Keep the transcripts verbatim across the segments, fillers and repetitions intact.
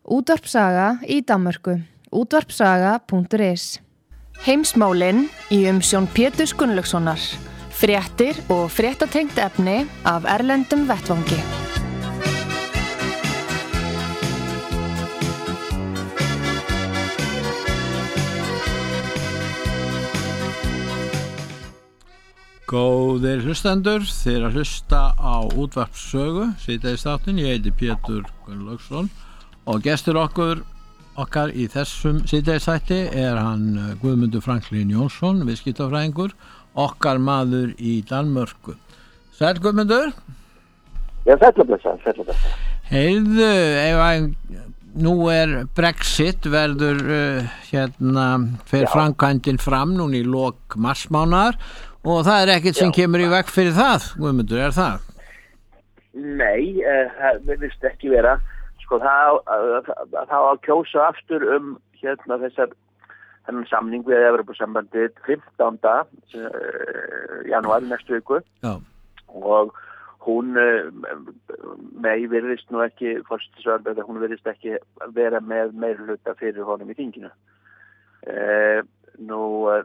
Útvarpsaga í Danmörku. útvarpsaga punktur is. Heimsmálin í umsjón Péturs Gunnlaugssonar. Fréttir og fréttatengt efni af erlendum vettvangi. Góðir hlustendur, þeir að hlusta á útvarpssögu, síðdegisþáttinn. Ég heiti Pétur Gunnlaugsson og gestur okkur okkar í þessum síðdegisþætti er hann Guðmundur Franklín Jónsson, viðskiptafræðingur, okkar maður í Danmörku. Sæll Guðmundur. Já, sæll og blessa, sæll og blessa. Heyrðu, ef að nú er Brexit verður uh, hérna fyrir framkvæmdin fram núna í lok marsmánaðar og það er ekkert sem Já. kemur í veg fyrir það, Guðmundur, er það? Nei, uh, það virðist ekki vera. Sko það á að kjósa aftur um hérna þessar þennan samning við Evrópusambandið fimmtánda janúar næstu viku. Já. Og hún mei virðist nú ekki forsætisráðherra, hún virðist ekki vera með meirihluta fyrir honum í þinginu. E, nú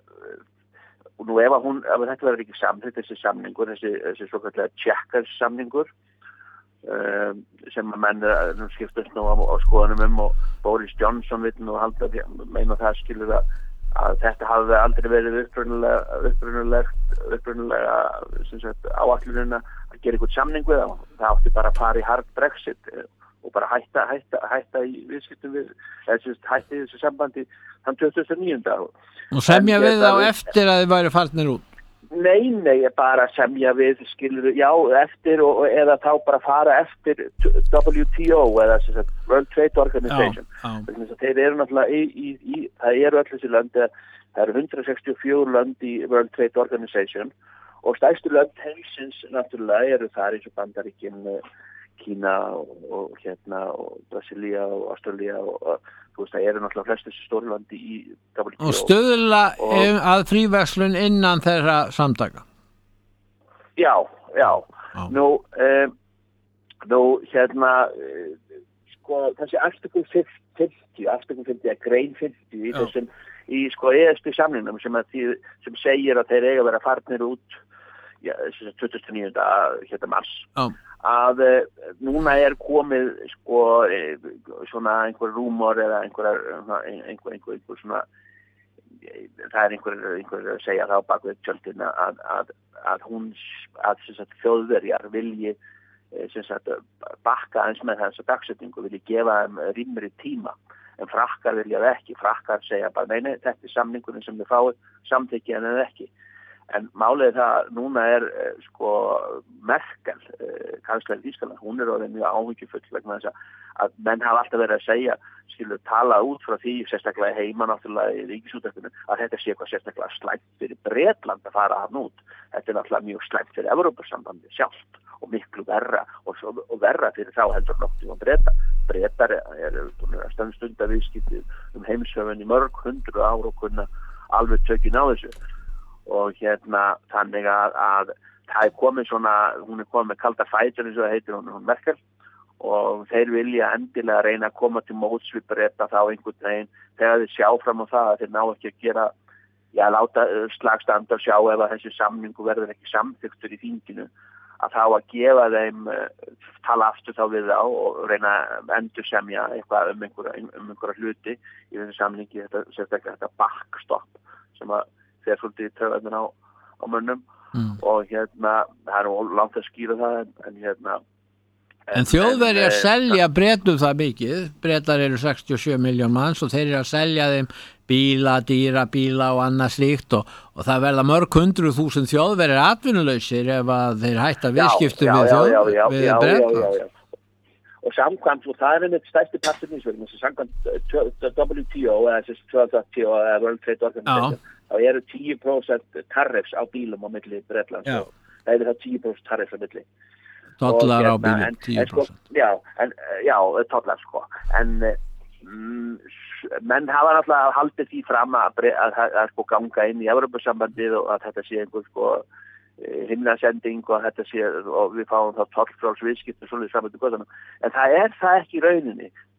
nú ef hún ef þetta verður ekki samþykkt þessi samningur, þessi, þessi svokallega Checkers samningur, Uh, sem að menn uh, skiptast nú á, á skoðanum um og Boris Johnson vill nú halda því meina það skilur að, að þetta hafi aldrei verið upprunalega upprunalega, upprunalega sem sagt áætlunina að gera eitthvað samning við það. Það átti bara að fara í hard Brexit og bara hætta, hætta, hætta í viðskiptum við, eða hætta í þessu sambandi þann tuttugasta og níunda. Og semja við þá eftir að þið væri farnir út? Nei, nei, bara semja við, skilur, já, eftir og, eða þá bara fara eftir W T O eða sem sagt World Trade Organization. Já, já. Þeir eru náttúrulega í, í, í, það eru öll þessi lönd, það eru hundrað sextíu og fjögur lönd í World Trade Organization og stærstu lönd heimsins náttúrulega eru þar eins og Bandaríkin, Kína og, og hérna og Brasilia og Ástralía og, og þú veist það eru náttúrulega flestu stórlandi í W T O. Og stöðla og, að fríverslun innan þeirra samtaka. Já, já. já. Nú, um, nú hérna sko þessi article fimmtíu, article fimmtíu, grein fimmtíu í þessum í sko E S B-samningnum sem að því, sem segir að þeir eiga að vera farnir út ja, tuttugasta og níunda hérna mars. Já. Að núna er komið sko svona einhver rúmor eða einhver einhver einhver, einhver svona það er einhver einhver að segja þá bak við tjöldin að að að hún að sem sagt Þjóðverjar vilji sem sagt bakka eins með þessa dagsetningu, vilji gefa þeim rýmri tíma en Frakkar vilja það ekki. Frakkar segja bara nei, nei, þetta er samningurinn sem þið fáið, samþykki en eða ekki. En málið það núna er uh, sko Merkel, uh, kansler Þýskaland, hún er orðin mjög áhyggjufull vegna þess að, að menn hafa alltaf verið að segja, skilur tala út frá því, sérstaklega heima náttúrulega í ríkisútvarpinu, að þetta sé eitthvað sérstaklega slæmt fyrir Bretland að fara hann út. Þetta er náttúrulega mjög slæmt fyrir Evrópusambandið sjálft og miklu verra og, og verra fyrir þá heldur nokkuð og Breta. Bretar er, er stundstunda viðskipti um heimshöfun í mörg hundru ár og kunna alveg tökin á þessu. Og hérna þannig að, að það er komið svona, hún er komið með kalda fætur eins og það heitir hún, hún Merkel og þeir vilja endilega reyna að koma til móts við Breta þá einhvern veginn þegar þeir sjá fram á það að þeir ná ekki að gera, já, láta slagstanda og sjá ef að þessi samningu verður ekki samþyktur í þinginu að þá að gefa þeim, tala aftur þá við þá og reyna að endursemja eitthvað um einhverja, um einhverja hluti í þessu samningi, þetta, sérstaklega þetta backstop sem að þeir svolítið töðan á, á mönnum mm. og hérna, það er nú langt að skýra það en, en hérna En, en Þjóðverjar selja Bretum það mikið, Bretar eru sextíu og sjö milljón manns og þeir eru að selja þeim bíla, dýra bíla og annað slíkt og, og það verða mörg hundruð þúsund Þjóðverjar atvinnulausir ef að þeir hætta viðskiptum við þjóð við Bretland. Og samkvæmt, og það er einmitt stærsti partur nýsverðum, þess að samkvæmt W T O eða þess að W T O eða World Trade Organization, þá eru tíu prósent tariffs á bílum á milli Bretlands og það er það tíu prósent tariffs á milli. Tollar á bílum, tíu prósent. Sko, já, en, já, tollar sko. En mm, menn hafa náttúrulega haldið því fram að, að, að, að sko ganga inn í Evrópusambandið og að þetta sé einhver sko himnasending og þetta sé og við fáum þá tollfrjáls viðskipti og svolítið saman til göðunum. En það er það ekki í rauninni.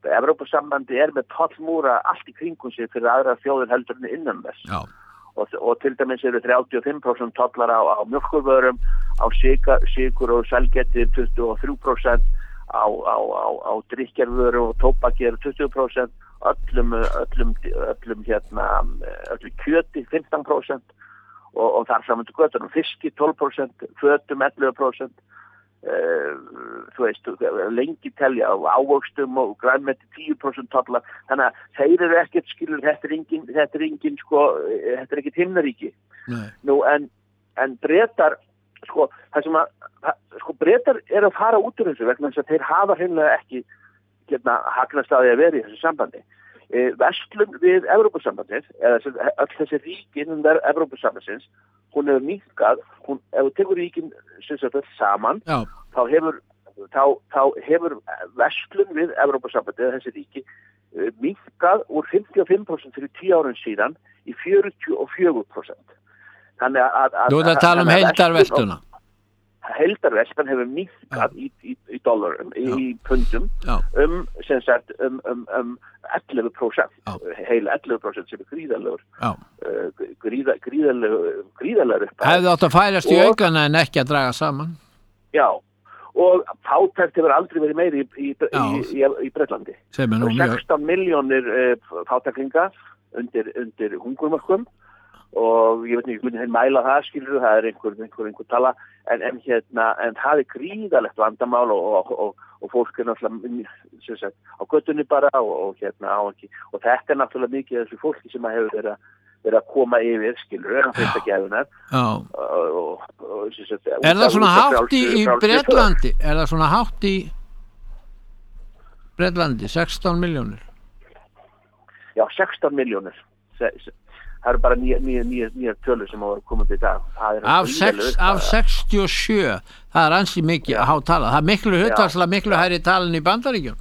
Evrópusambandi er með tollmúra allt í kringum sig fyrir aðra þjóðir heldur en innan þess. Já. Og, og til dæmis eru þrjátíu og fimm prósent tollar á, á mjólkurvörum, á sykur, sykur og selgeti tuttugu og þrjú prósent, á, á, á, á drykkjarvörum og tóbaki eru tuttugu prósent, öllum, öllum, öllum, hérna, öllum kjöti fimmtán prósent og, og þar saman til göttunum fiski tólf prósent, fötum ellefu prósent. Uh, þú veist, lengi telja og ávöxtum og grænmeti tíu prósent tollar, þannig að þeir eru ekkert skilur, þetta er engin, þetta er engin sko, þetta er ekkert himnaríki. Nú en, en Bretar sko, það sem að sko Bretar eru að fara út úr þessu vegna þess að þeir hafa hreinlega ekki hérna hagnast að því að vera í þessu sambandi. Uh, verslun við Evrópusambandið, eða öll þessi ríki innan Evrópusambandsins, hún hefur minnkað, hún, ef þú tekur ríkin sem sagt öll saman, Já. þá hefur, þá, þá hefur verslun við Evrópusambandið, þessi ríki, uh, minnkað úr fimmtíu og fimm prósent fyrir tíu árum síðan í fjörutíu og fjögur prósent. Þannig að... að Þú ert að tala um heildarversluna. Heildarverslan hefur minnkað í, í, í dollarum, í, í pundum, Já. um, sem sagt, um, um, um ellefu prósent, heil ellefu prósent sem er gríðalegur, uh, gríða, gríðalegur, gríðalegur upp. Hefði átt að færast í aukana en ekki að draga saman. Já, og fátækt hefur aldrei verið meiri í, í, í, í, í Bretlandi. Sem er nú mjög... sextán milljónir uh, fátæklinga undir, undir hungurmörkum og ég veit ekki hvernig þeir mæla það, skilur, það er einhver, einhver, einhver tala, en, en hérna, en það er gríðalegt vandamál og, og, og, og fólk er náttúrulega, sem sagt, á göttunni bara og, og hérna á ekki, og þetta er náttúrulega mikið þessu fólki sem að hefur verið að, verið að koma yfir, skilur, en það fyrsta gefunar. Já. Og, og, og, sem sagt, er það svona hátt í, í Bretlandi? Er það svona hátt í Bretlandi, sextán milljónir? Já, sextán milljónir. Það eru bara nýja, nýja, nýja, nýja tölur sem hafa komið í dag. Af, sex, af sextíu og sjö, það er ansi mikið að há tala. Það er miklu hlutvarslega miklu hærri talin í Bandaríkjum.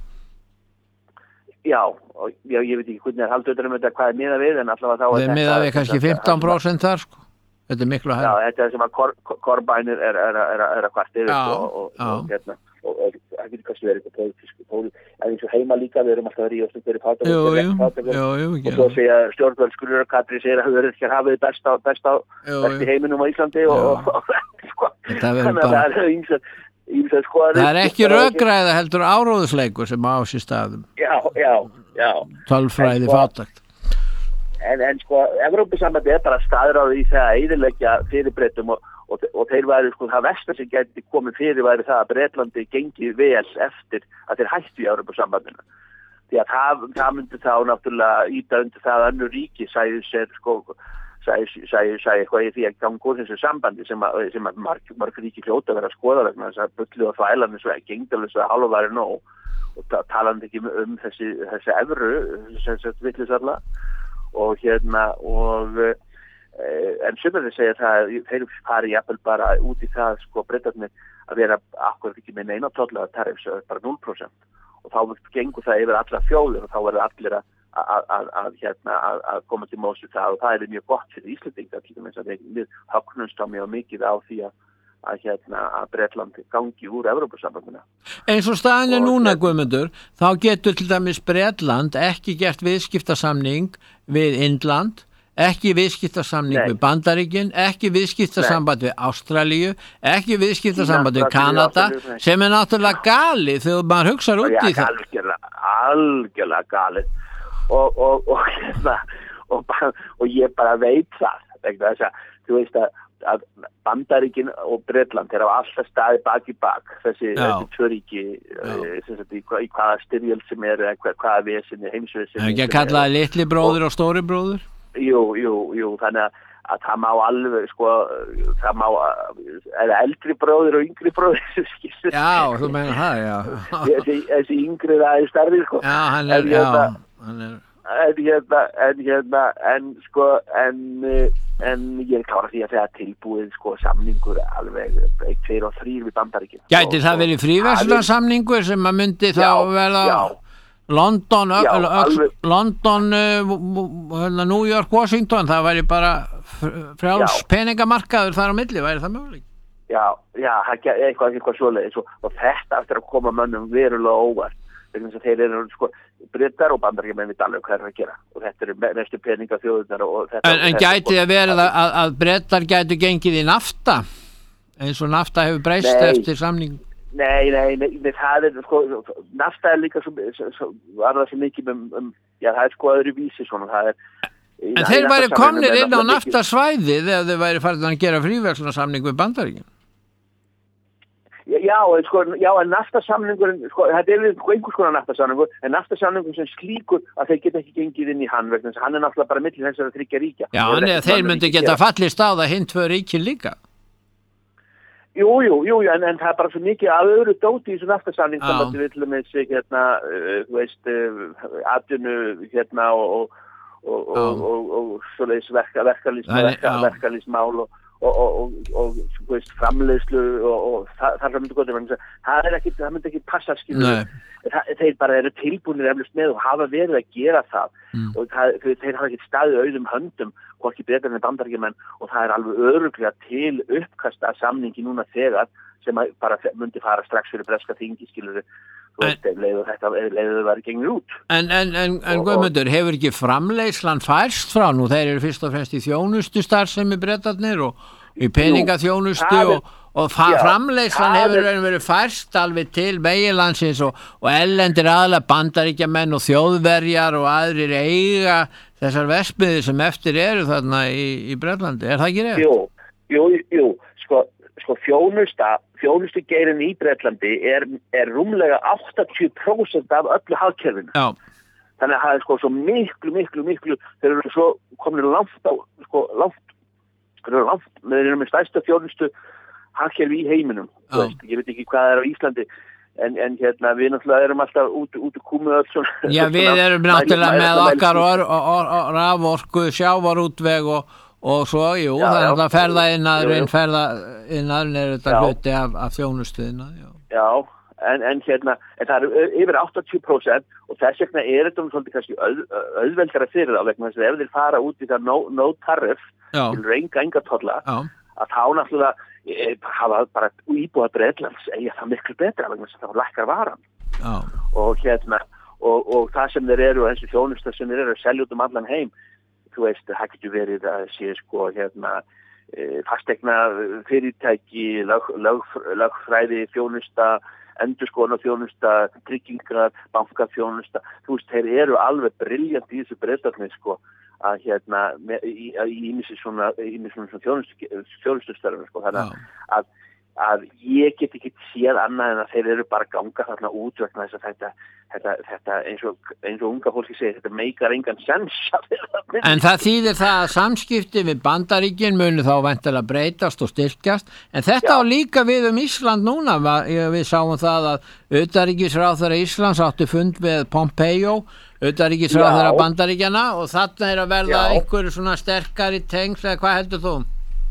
Já, og já, ég veit ekki hvernig er haldið um þetta hvað er miðað við, en allavega þá... Það er miðað við kannski fimmtán prósent þar, sko. Þetta er miklu hærri. Já, þetta er sem að kor, korbænir er, er, er, er að kvart yfir, já, og, og, já. og hérna, og það getur kannski verið eitthvað pólitísku póli, en eins og heima líka við erum alltaf að ríðast um hverju fátækur og svo segja stjórnvöld skurður Katri segir að öryrkjar hafið best á best á best í heiminum á Íslandi og sko, þannig að það er ýmsar skoðanir. Það er ekki rökræða heldur áróðusleikur sem á sér staðum. Já, já, já. Tölfræði fátækt. En, en sko, Evrópusambandið er bara staðráð í það að eyðileggja fyrir Bretum og Og, og þeir væri, sko, það versta sem gæti komið fyrir væri það að Bretlandi gengi vel eftir að þeir hættu í Evrópusambandinu. Því að það, það myndi þá náttúrulega íta undir það að önnur ríki sæði sér, sko, sæði, sæði, sæði eitthvað í því að ganga úr þessu sambandi sem að, sem að marg, marg ríki hljóta verið að skoða vegna þess að bullu og þvælan eins og gengdalus að hálfa væri nóg og talandi ekki um þessi, þessi evru, sem sagt villisarla og hérna og... en sumir þeir segja það að þeir fari jafnvel bara út í það sko Bretarnir að vera akkurat ekki með neina tollega tarifs, bara núll prósent og þá gengur það yfir alla þjóðir og þá verður allir að, að, að, að, hérna, að, að koma til móts við það og það er mjög gott fyrir Íslendinga til þess að við högnumst á mjög mikið á því að að hérna að Bretland gangi úr Evrópusambandinu. Eins og staðan er núna, Guðmundur, þá getur til dæmis Bretland ekki gert viðskiptasamning við Indland, ekki viðskiptasamning Nei. við Bandaríkin, ekki viðskiptasamband við Ástralíu, ekki viðskiptasamband við Kanada, sem er náttúrulega galið þegar maður hugsar út í það. Algjörlega, algjörlega galið og, og, og, hérna, og, og, og ég bara veit það, þess að þú veist að, að Bandaríkin og Bretland er á alltaf staði bak í bak, þessi, þessi tvöríki, í, í hvaða styrjöld sem er, hva, hvaða vesinni, heimsvesinni. Það ekki að kalla það litli bróður og, og stóri bróður? Jú, jú, jú, þannig að, að það má alveg, sko, það má, eða eldri bróðir og yngri bróðir, skilur. Já, þú meina það, já. Þessi, þessi yngri það er starfið, sko. Já, hann er, já, hann er. En hérna, en hérna, en sko, en, en ég klára því að það er tilbúið, sko, samningur alveg, eitt, tveir og þrír við Bandaríkin. Gæti það verið fríverslunarsamningur sem að myndi þá verða... Já, London, Já, öll, öll, London uh, New York, Washington, það væri bara frjáls peningamarkaður þar á milli, væri það möguleik? Já, já, eitthvað, eitthvað svoleiðis og, og þetta eftir að koma mönnum verulega óvart, þegar þeir eru, sko, Bretar og Bandaríkjamenn vita alveg hvað er að gera og þetta eru mestu peningaþjóðirnar og þetta. En, en gæti það verið að, að Bretar gætu gengið í NAFTA eins og NAFTA hefur breyst nei, eftir samning? Nei, nei, nei, nei það er sko, NAFTA er líka svo, svo var það svo mikið um, um já, það er sko öðru vísi svona, það er í, En þeir væri komnir inn á NAFTA svæði þegar þeir væri farin að gera fríverslunarsamning við Bandaríkin. Já, en sko, já, en NAFTA-samningur, sko, þetta er sko einhvers konar NAFTA-samningur, en NAFTA-samningur sem slíkur að þeir geta ekki gengið inn í hann, vegna þess að hann er náttúrulega bara milli þessara þriggja ríkja. Já, en þeir myndi geta fallist á það hinn tvö ríkin líka. Jú, jú, jú, en, en það er bara svo mikið að öðru dóti í þessu NAFTA-samning sem að við viljum með sig, hérna, uh, þú veist, uh, atvinnu, hérna, og, og, og, og, og, og svoleiðis verka, verkalýsmál, verka, verkalýsmál og og og og og þú veist framleiðslu og og það það myndi gott að það er ekki það myndi ekki passa skilur þeir bara eru tilbúnir eflust með og hafa verið að gera það mm. og það, þeir hafa ekki staðið auðum höndum hvorki betur en Bandaríkjamenn og það er alveg örugglega til uppkast að samningi núna þegar sem bara myndi fara strax fyrir breska þingi skilur þú veist leiður þetta leiður það gengur út. En en en en Guðmundur hefur ekki framleiðslan færst frá nú þeir eru fyrst og fremst í þjónustu starfsemi Bretarnir og í peningaþjónustu og og framleiðslan hefur verið færst alveg til meginlandsins og og erlendir aðalega Bandaríkjamenn og Þjóðverjar og aðrir eiga þessar verksmiðjur sem eftir eru þarna í í Bretlandi. Er það ekki rétt? Jú, jú, jú, sko sko þjónusta, þjónustugeirinn í Bretlandi er er rúmlega áttatíu prósent af öllu hagkerfinu. Já. Þannig að það er sko svo miklu miklu miklu þeir eru svo komnir langt á sko langt þeir eru langt með þeir eru með stærsta þjónustu hagkerfi í heiminum. Þú veist, ég veit ekki hvað það er á Íslandi en en hérna við náttúrulega erum alltaf út út komið öll svona. Já, við erum náttúrulega með okkar og raforku, sjávarútveg og og svo, jú, já, það er alltaf ferðainnaðurinn, ferðainnaðurinn er þetta hluti af, af þjónustuðina, já. Já, en, en hérna, en það er yfir áttatíu prósent og þess vegna er þetta svolítið kannski auð, auðveldara fyrir það, vegna þess að ef þeir fara út í það no, no tariff, til reynga enga tolla, að þá náttúrulega e, hafa bara íbúa Bretlands, eiga það miklu betra, vegna þess að það lækkar varan. Já. Og hérna, og, og það sem þeir eru, eins og þjónusta sem þeir eru að selja út um allan heim, þú veist, það getur verið að sé sko hérna fastegna fyrirtæki, lög, lög, lögfræði þjónusta, endurskoðun þjónusta, tryggingar, bankaþjónusta, þú veist, þeir eru alveg briljant í þessu Bretarnir sko að hérna í ýmissi svona ýmissi svona þjónustustörfum sko þannig að að ég get ekki séð annað en að þeir eru bara ganga þarna út vegna þess að þetta, þetta, þetta eins, og, eins og unga fólki segir, þetta meikar engan sens. En það þýðir það að samskipti við Bandaríkin munu þá væntanlega breytast og styrkjast, en þetta Já. Á líka við um Ísland núna, við sáum það að utanríkisráðherra Íslands átti fund við Pompeo, utanríkisráðherra Bandaríkjana og þarna er að verða Já. Einhverju svona sterkari tengsl eða hvað heldur þú?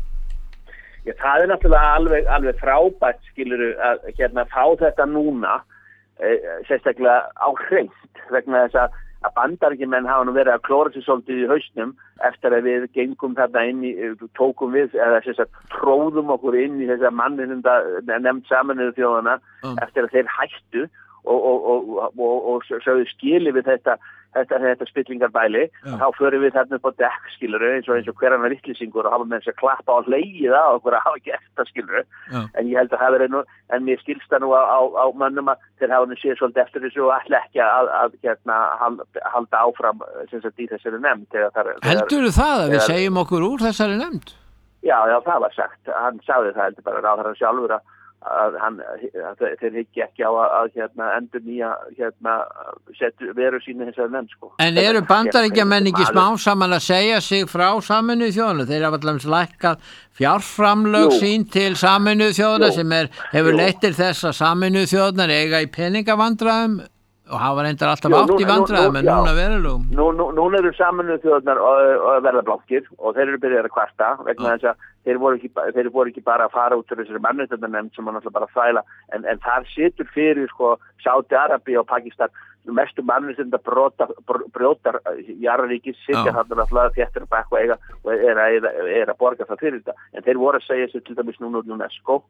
Já, það er náttúrulega alveg, alveg frábært skiluru að hérna fá þetta núna e, sérstaklega á hreint vegna þess að, að Bandaríkjamenn hafa nú verið að klóra sér svolítið í hausnum eftir að við gengum þarna inn í, tókum við, eða sérstaklega tróðum okkur inn í þess að mannréttinda nefnd Sameinuðu þjóðanna mm. eftir að þeir hættu og, og, og, og, og sögðu skili við þetta Þetta, þetta spillingarbæli, Já. Þá förum við þarna upp á dekk, skiluru, eins og eins og hver annar vitlýsingur og hafa með þess að klappa á hlegið á okkur að hafa gert það, skiluru, Já. En ég held að það verið nú, en mér skilst það nú á, á, á mönnum að þeir hafa nú séð svolítið eftir þessu og ætla ekki að, að hérna, halda áfram sem sagt í þessari nefnd. Heldur þú það að við segjum okkur úr þessari nefnd? Já, já, það var sagt, hann sagði það heldur bara ráðherrann sjálfur að að hann að þeir hyggi ekki á að, að hérna endur nýja hérna setu veru sína þessari nefnd sko. En eru Bandaríkjamenn ekki smá saman að segja sig frá Sameinuðu þjóðanna? Þeir hafa allavega lækkað fjárframlög sín til Sameinuðu þjóðanna sem er, hefur leitt til þess að Sameinuðu þjóðannar eiga í peningavandræðum og hafa reyndar alltaf átt í vandræðum en núna verulegum. Nú, nú, núna eru Sameinuðu þjóðannar að verða blankir og þeir eru byrjað að kvarta vegna þess að þeir voru ekki, þeir voru ekki bara að fara út úr þessari mannréttindanefnd sem hann alltaf bara þvæla en, en þar situr fyrir sko Sádi-Arabíu og Pakistan mestu mannréttinda brota brjótar jarðaríkis sitja þarna alltaf þéttir og bekk og eiga og er að, er að borga það fyrir þetta en þeir voru að segja sér til dæmis núna úr UNESCO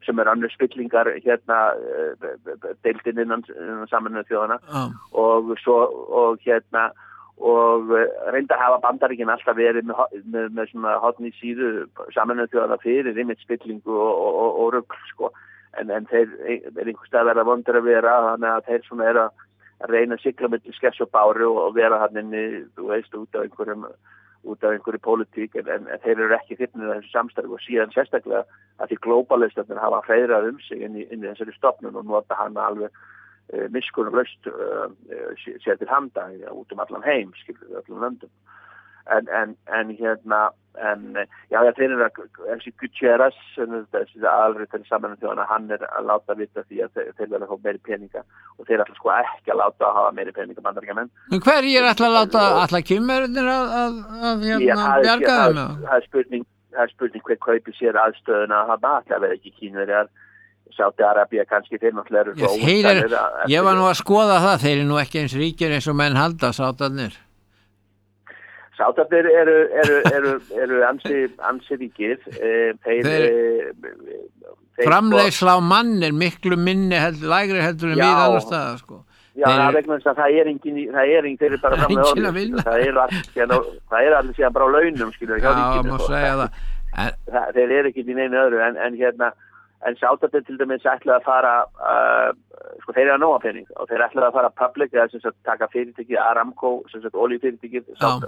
sem er annars spillingar hérna deildin innan, innan Sameinuðu þjóðanna ah. og svo og hérna og reynda að hafa Bandaríkin alltaf verið með, með, með svona hotn í síðu Sameinuðu þjóðanna fyrir einmitt spillingu og, og, og, og rugl sko en, en þeir er einhver stað verða vondur að vera þannig að þeir svona er að reyna að sigla með til skess og báru og, og vera hann inni, þú veist, út af einhverjum út af einhverju pólitík en, en, en þeir eru ekki hrifnir af þessu samstarfi og síðan sérstaklega að því globalistarnir hafa hreiðrað um sig inn í, inn í þessari stofnun og nota hann alveg uh, miskunnarlaust uh, sér til handa út um allan heim, skilur öllum löndum en, en, en hérna en já, já þeir eru að þessi Gutierrez, þessi alveg til Sameinuðu þjóðanna, hann er að láta vita því að þeir, þeir verða að fá meiri peninga og þeir ætla sko ekki að láta að hafa meiri peninga Bandaríkjamenn. Hverjir er ætla að láta alla kynverðinir að, að, að hérna bjarga þeim? Það er spurning, það er spurning hver kaupir sér aðstöðuna að hafa það verða ekki kynverjar Sádi-Arabía kannski þeir náttúrulega eru svo óstæðir. Ég var nú að skoða það, þeir eru nú ekki eins ríkir eins og menn halda sátarnir. Sátarnir eru, eru, eru, eru ansi, ansi ríkir. Þeir, þeir, þeir framleiðsla á mann er miklu minni, held, lægri heldur en við annar staða, sko. Já, það er vegna þess að það er engin, það er engin, þeir eru bara framleiða orðið. Það er allir síðan bara á launum, skilur, hjá ríkinu. Já, má segja það. það. Þeir eru ekki í neinu öðru, en, en hérna, en Sátarnir til dæmis ætlaði að fara, uh, sko þeir eru að nóga pening og þeir ætlaði að fara public eða sem sagt taka fyrirtækið Aramco, sem sagt oljufyrirtækið,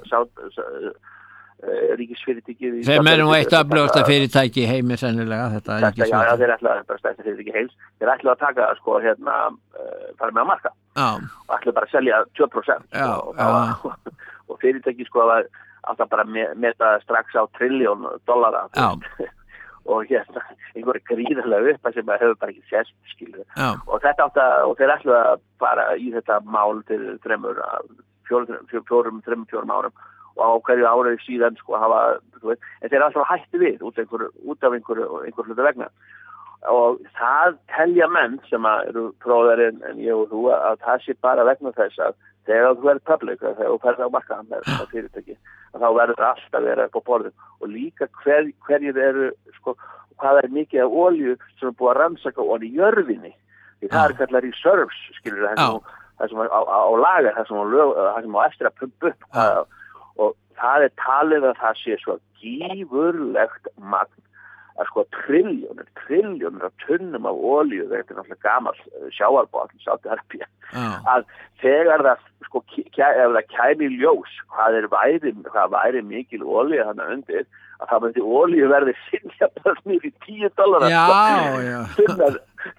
ríkisfyrirtækið. Þeir meðnum eitt öflugasta fyrirtæki heimi sennilega, þetta er ekki svo. Já, þeir ætlaði bara stærsta fyrirtæki heims. Þeir ætlaði að taka, sko, hérna, uh, fara með að marka já. Og ætlaði bara að selja tvö prósent. Já, og, og, og fyrirtæki, sko, átti bara að meta strax á trilljón dollara. Já. Og hérna, einhverju gríðarlega upp sem hefur bara ekki sést, skilur. Og þetta átt að, og þeir ætlu að fara í þetta mál til þremur, fjórum, fjórum, þremur, fjórum árum og á hverju árið síðan, sko, hafa, þú veit, en þeir er alltaf hætti við út af einhverju, út af einhverju, einhverju hluta vegna. Og það telja menn sem eru próðari en, en ég og þú að það sé bara vegna þess að þegar þú verður public, þegar þú ferð á markaðan með það fyrirtæki, að þá verður það alltaf að vera upp á borðum og líka hver, hverjir eru, sko, hvað er mikið af olíu sem er búið að rannsaka og í jörðinni, því það er kallar reserves, skilur það, það sem á, á, á lagar, það sem á, lög, það sem á eftir að pumpa upp, það, og það er talið að það sé svo gífurlegt magn, að sko trilljónir, trilljónir af tunnum af olíu, þetta er náttúrulega gamall sjáarbóð, Sádi-Arabía, að þegar það, sko, ef það kæmi ljós, hvað er væri, hvað væri mikil olíu þannig undir, að það myndi olíu verði sinja bara mjög í tíu dollara. Já, já.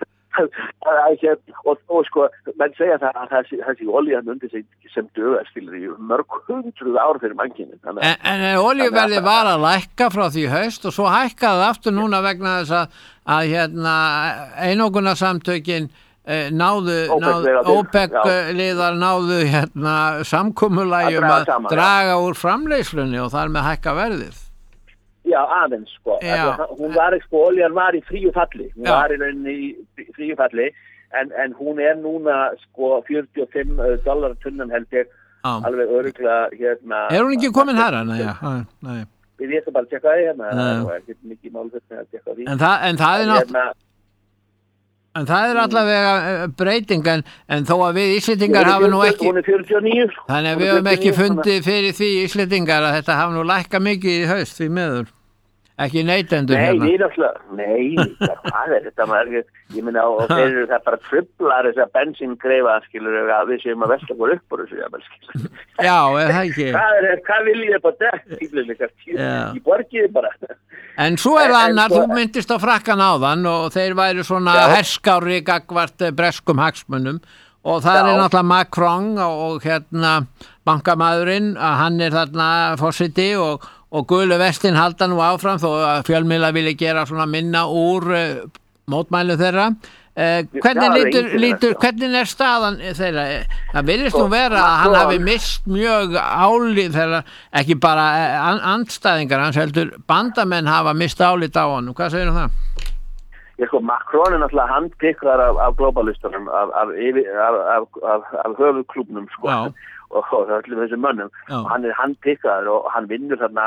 og, og sko, menn segja það að það, það sé olían undir sig sem döða, skilur í mörg hundruð ár fyrir mannkynnin. En, en olíuverði var að lækka frá því haust og svo hækkaði aftur núna vegna þess að, að hérna, einokunarsamtökin eh, náðu, náðu OPEC-liðar náðu hérna, samkomulægjum að, að draga úr framleiðslunni og þar með hækka verðið. Já, aðeins, sko. Að, hún var, sko, olían var í fríu falli. Hún Já. var í rauninni í fríu falli, en, en hún er núna, sko, fjörutíu og fimm dollar tunnan held ég, Já. alveg örugglega, hérna. Er hún ekki komin herra? Nei, já. Nei. Við veitum bara að tjekka það hérna, það er ekki mikið málfett að tjekka því. En það, en það er náttúrulega, en það er allavega breyting, en, en þó að við Íslendingar hafa nú ekki, hún er fjörutíu og níu, þannig að við höfum ekki fundið fyrir því Íslendingar að þetta hafa nú lækkað mikið í haust því miður. Ekki neytendur nei, hérna. Nei, náttúrulega, nei, hvað er þetta maður, ég minna, og þeir eru það bara trublar þess að bensíngreifa, skilur, að við séum að velta okkur upp úr þessu, já, skilur. Já, er það ekki? Hvað er, hvað vil ég bara dekk, skilur, ég borgiði bara. En svo er það annar, þú myndist á frakkan áðan og þeir væri svona já. herskári gagvart breskum hagsmunum og það já. er náttúrulega Macron og, og hérna bankamaðurinn, að hann er þarna forseti og Og gulu vestin halda nú áfram þó að fjölmiðla vilja gera svona minna úr uh, mótmælu þeirra. Uh, hvernig, ja, lítur, lítur, hvernig er staðan þeirra? Það virðist nú vera að hann hafi mist mjög álið þeirra, ekki bara an, andstæðingar, hans heldur bandamenn hafa mist álið á hann. Hvað segir um það? Ég sko, Macron er náttúrulega handpikkar af, af globalistunum, af, af, af, af, af, af höfuklúbnum, sko. Já. og það er allir þessi mönnum Já. og hann er handpikkaður og hann vinnur þarna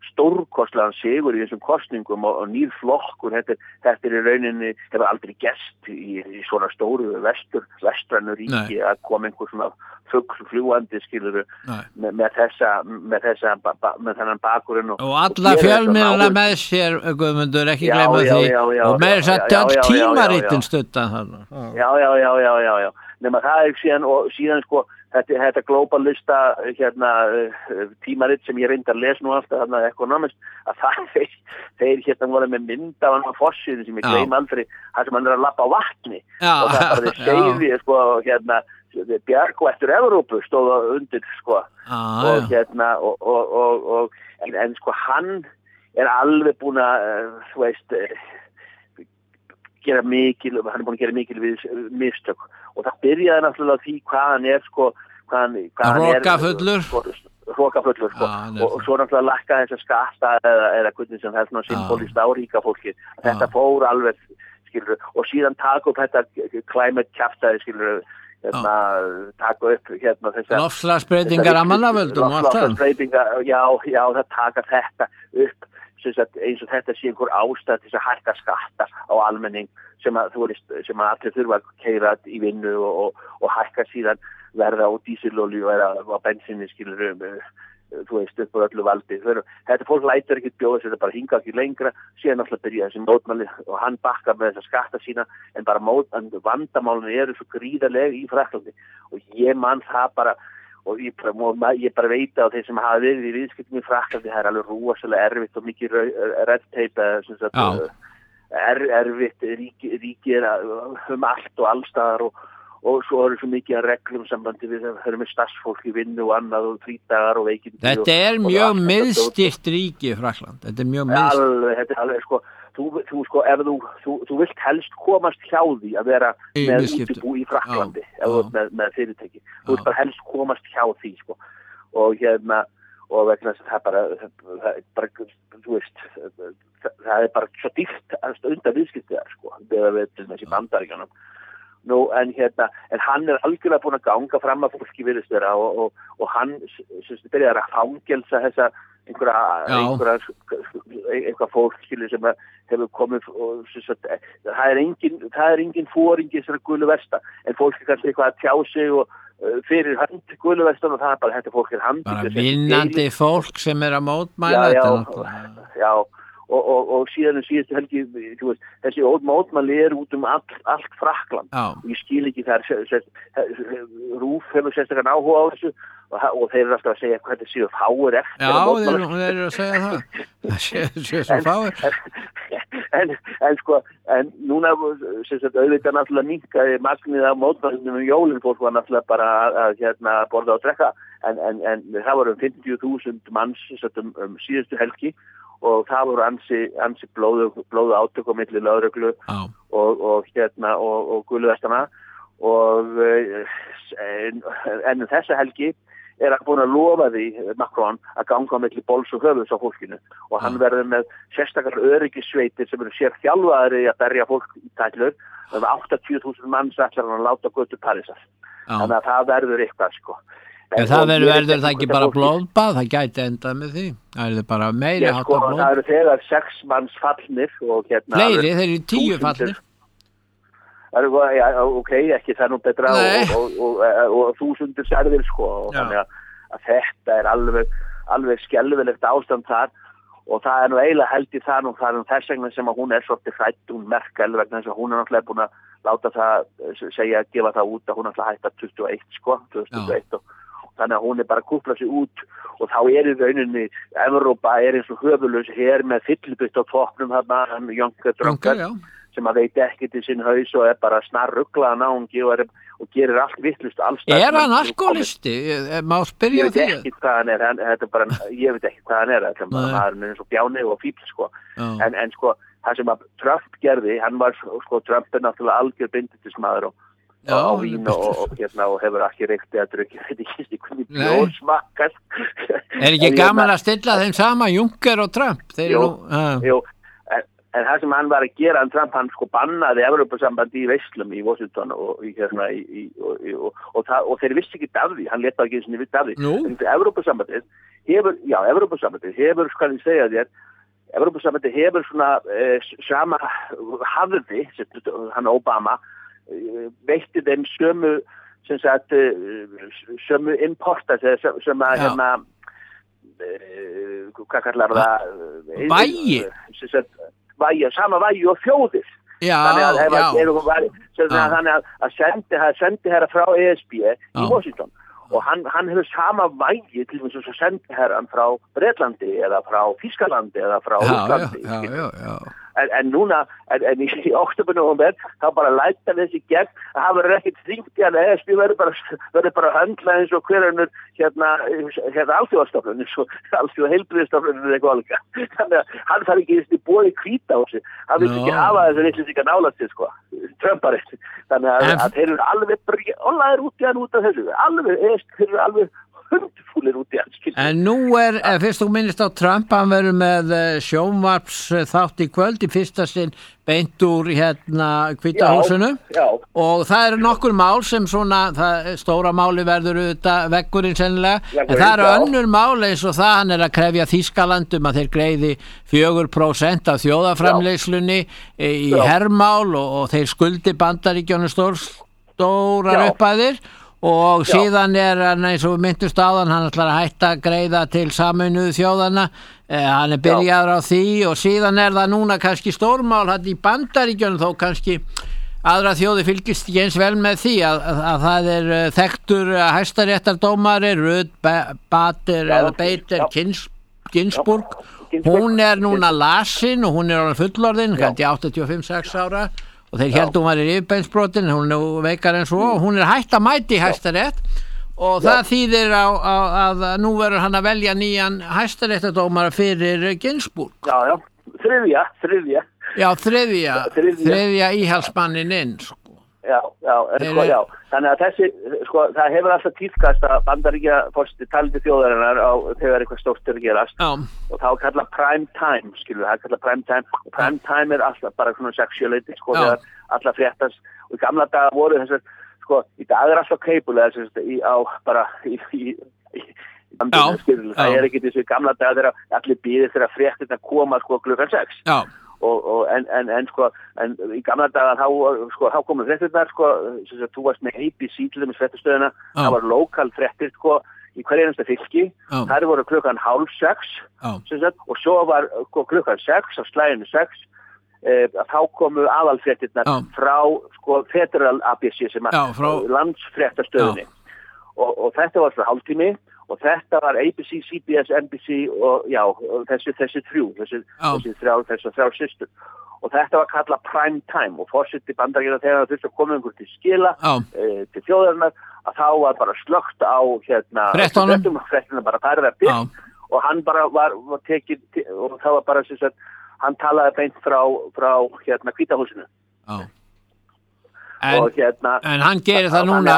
stórkostlegan sigur í þessum kosningum og, og nýr flokkur, þetta, þetta er í rauninni, hefur aldrei gerst í, í svona stóru vestur, vestrannu ríki Nei. Að koma einhver svona fugl fljúandi skilur með, með þessa, með þessa, ba, ba, með þennan bakurinn og, og alla fjölmiðlana með sér, Guðmundur, ekki gleyma því, já, já, og með þess að öll tímaritin stutta þarna. Já, já, já, já, já, já, nema það er síðan, og síðan sko, Þetta, þetta globalista hérna, tímarit sem ég reyndi að lesa nú alltaf þarna Economist, að það þeir, þeir hérna voru með mynd af hann á fossinu sem ég gleym aldrei, það sem hann er að lappa á vatni já, og það bara þeir segði sko, hérna, bjargvættur Evrópu stóð undir sko, já, og hérna og, og, og, og, en, en sko hann er alveg búin að þú veist gera mikil, hann er búin að gera mikil við mistök og það byrjaði náttúrulega því hvað hann er sko, hvað hann, hvað hann er Rókafullur sko, Rókafullur sko, ah, og, og svo náttúrulega lakka þess að skatta eða, eða hvernig sem það er svona symbolist á ríka fólki, ah. Þetta fór alveg skilur, og síðan taka upp þetta climate kjaftaði skilur hérna, ah. taka upp hérna þess að lofslagsbreytingar að mannavöldum lofslagsbreytingar, já, já, það taka þetta upp Að eins og þetta sé einhver ástæð til að hækka skatta á almenning sem að, veist, sem að allir þurfa að keyra í vinnu og, og, og hækka síðan verða á dísilolíu eða á bensinni skilur um, þú veist, upp á öllu valdi. Þetta fólk lætur ekki bjóða sér, þetta bara hinga ekki lengra, síðan alltaf byrja þessi mótmáli og hann bakkar með þessa skatta sína en bara mót, en vandamálinu eru svo gríðarlega í Frakklandi og ég man það bara og ég bara, ég bara veit á þeir sem hafa verið í viðskiptum í Frakklandi, það er alveg rosalega erfitt og mikið red tape er, erfitt ríki, ríki er um allt og allstaðar og, og svo eru svo mikið reglum sambandi við það eru með starfsfólk í vinnu og annað og frídagar og veikindi. Þetta er og, mjög og miðstýrt ríki í Frakkland, þetta er mjög miðstýrt. Alveg, þetta er alveg sko Þú, þú, sko, ef þú, þú, þú vilt helst komast hjá því að vera í með útibú í Frakklandi já, já. Með, með fyrirtæki. Já. Þú vilt bara helst komast hjá því sko. og hérna og vegna þess að það bara, það er bara þú veist, það er bara svo dýrt að stunda viðskiptið þar sko, þegar við til þessi Bandaríkjunum. Nú, en hérna, en hann er algjörlega búin að ganga fram að fólki virðist vera og, og, og hann, sem byrjar að fangelsa þessa einhverja, einhverja, einhverja fólk skilur sem hefur komið og sagt, það er engin, það er engin fóringi sem er gulu versta, en fólk er kannski eitthvað að tjá sig og uh, fyrir hand gulu verstan og það er bara, þetta fólk er hand. Bara vinnandi fólk sem er að mótmæla já, þetta. Já, já. Og, og, og síðan er síðustu helgi, þú veist, þessi mótmæli er út um all, allt Frakkland Já. Og ég skil ekki þar, Rúf hefur sérstaklega áhuga á þessu og, og þeir eru alltaf að segja hvað þetta séu fáir eftir Já, þeir, þeir eru að segja það, það séu, séu svo fáir. En, en, en sko, en núna, sérstaklega auðvitað náttúrulega minnkaði magnið af mótmælunum um jólinn, fólk var náttúrulega bara að, að hérna, borða og drekka, en, en, en það voru um fimmtíu þúsund manns um, um síðustu helgi, og það voru ansi, ansi blóðu, blóðu átök á milli lögreglu oh. og, og hérna og, og guluvestana og en, en þessa helgi er hann búin að lofa því Macron að ganga á milli bols og höfuðs á fólkinu og hann oh. verður með sérstakar öryggissveitir sem eru sér þjálfaðir í að berja fólk í tællur um áttatíu þúsund manns ætlar hann að láta götu Parísar oh. þannig að það verður eitthvað sko. En það verður, verður það ekki bara blóðbað, það gæti endað með því. Það er bara meiri hátt sko, af blóð. Það eru þegar sex manns fallnir og hérna... Fleiri, þeir eru tíu fallnir. Það eru, já, ok, ekki það nú betra og, og, og, og, og þúsundir særðir sko og þannig að, að þetta er alveg, alveg skelfilegt ástand þar og það er nú eiginlega held í það nú, það er nú þess vegna sem að hún er svolítið hrædd, hún Merkel vegna þess að hún er náttúrulega búin að láta það segja, gefa það út að hún náttúrulega hætta tuttugu og eitt sko, tvö þúsund tuttugu og eitt og þannig að hún er bara að kúpla sig út og þá er í rauninni Evrópa er eins og höfuðlaus her með fyllibytt á toppnum þarna, Juncker Drunker sem að veit ekki til sinn haus og er bara snarruglaðan náungi og, er, og gerir allt vittlust allstað. Er hann alkoholisti? Má spyrja því? Ég veit ekki hvað hann er, hann, þetta er bara, ég veit ekki hvað hann er, það er eins og bjáni og fíbl sko, en, en sko það sem að Trump gerði, hann var sko, Trump er náttúrulega algjör bindindismadur og Já, á vín og, og, hérna, og hefur ekki reykt eða drukkið, þetta er ekki hvernig bjór smakkast. Er ekki gaman að stilla þeim sama, Juncker og Trump? Þeir jú, nú, uh. jú, en, en það sem hann var að gera, en Trump, hann sko bannaði Evrópusambandi í veislum í Washington og, í, hérna, í, í, og, og, og, það, og þeir vissi ekki af því, hann lét það ekki eins og niður af því. Nú? Evrópusambandið hefur, já, Evrópusambandið hefur, skal ég segja þér, Evrópusambandið hefur svona eh, sama hafði, hann Obama, eh, veitti þeim sömu, sem sagt, sömu importa, sem að, hérna, Uh, hvað kallar það vægi vægi, sama vægi og þjóðir já, þannig að, já. Er, var, þannig að, að sendi, sendi herra frá E S B í Washington og hann, hann hefur sama vægi til þess að sendi herran frá Bretlandi eða frá Þýskalandi eða frá Útlandi já, já, já, já. En, en núna, en, en í oktober november, þá bara læta þessi gegn að það verður ekkert þringt í hann E S B verður bara, verður bara höndla eins og hverjannur hérna, hérna alþjóðastofnun eins og alþjóðheilbrigðisstofnun eða eitthvað alveg. Þannig að hann þarf ekki í bóði hvíta á sig. Hann vil ekki hafa þess að eitthvað ekki nálægt til, sko. Trumparist. Þannig að, að þeir eru alveg brjálaðir út í hann út af þessu. Alveg, þeir eru alveg hundfúlir út í hans. En nú er, fyrst þú minnist á Trump, hann verður með sjónvarps þátt í kvöld í fyrsta sinn beint úr hérna Hvíta húsinu og það eru nokkur mál sem svona, það stóra máli verður auðvitað veggurinn sennilega, en það eru önnur mál eins og það hann er að krefja Þýskalandum að þeir greiði fjögur prósent af þjóðaframleiðslunni í hermál og, og þeir skuldi Bandaríkjunum stór, stórar upphæðir og Já. Síðan er hann eins og myndust áðan hann ætlar að hætta að greiða til Sameinuðu þjóðanna eh, hann er byrjaður á því og síðan er það núna kannski stórmál hann í Bandaríkjunum þó kannski aðra þjóði fylgist ekki eins vel með því að, að, að það er uh, þekktur uh, hæstaréttardómari Ruth Bader Já. Eða Bader Gins, Ginsburg Já. Hún er núna lasin og hún er alveg fullorðin kannski áttatíu og fimm til sex ára og þeir heldur hún var í yfirbeinsbrotin hún er nú veikar en svo og hún er hætt að mæti í hæstarétt og Já. Það þýðir á, á, að nú verður hann að velja nýjan hæstaréttardómara fyrir Ginsburg Já, já, þriðja, þriðja Já, þriðja, þriðja, þriðja íhaldsmannin inn sko. Já, já, er, sko, já, þannig að þessi, sko, það hefur alltaf tíðkast að Bandaríkja fórstu taldi þjóðarinnar á þegar eitthvað stórt er að gerast Já. Og þá kalla prime time, skilur það kalla prime time og prime time er alltaf bara svona sexuality, sko, Já. Þegar alltaf fréttast og í gamla daga voru þessar, sko, í dag er alltaf cable eða þess að á bara í, í, í, í bandinu, skilur það er ekki þessu gamla daga þegar allir býðir þegar fréttirna koma, sko, klukkan sex. Já. Og, og en, en, en sko en í gamla daga þá, sko, þá komum fréttirnar sko, sem að þú varst með A B C til þeim fréttastöðuna, oh. það var lokal fréttir sko, í hverju einasta fylki oh. þar voru klukkan hálf sex oh. sagt, og svo var sko, klukkan sex á slæðinu sex eh, þá komu aðalfréttirnar oh. frá sko Federal A B C sem að oh, frá... landsfréttastöðunni oh. og, og þetta var frá hálftími og þetta var A B C, C B S, N B C og já, þessi, þessi þrjú, þessi, oh. þessi þrjá, þessi þrjá systur. Og þetta var kallað prime time og fórseti Bandaríkjanna þegar það þurfti að koma einhver til skila, oh. e, til þjóðarinnar, að þá var bara slögt á hérna, fréttunum, fréttunum bara færið að byrja oh. og hann bara var, var tekið, og það var bara sem sagt, hann talaði beint frá, frá hérna Hvíta húsinu. Oh. En, og hérna, en hann gerir það núna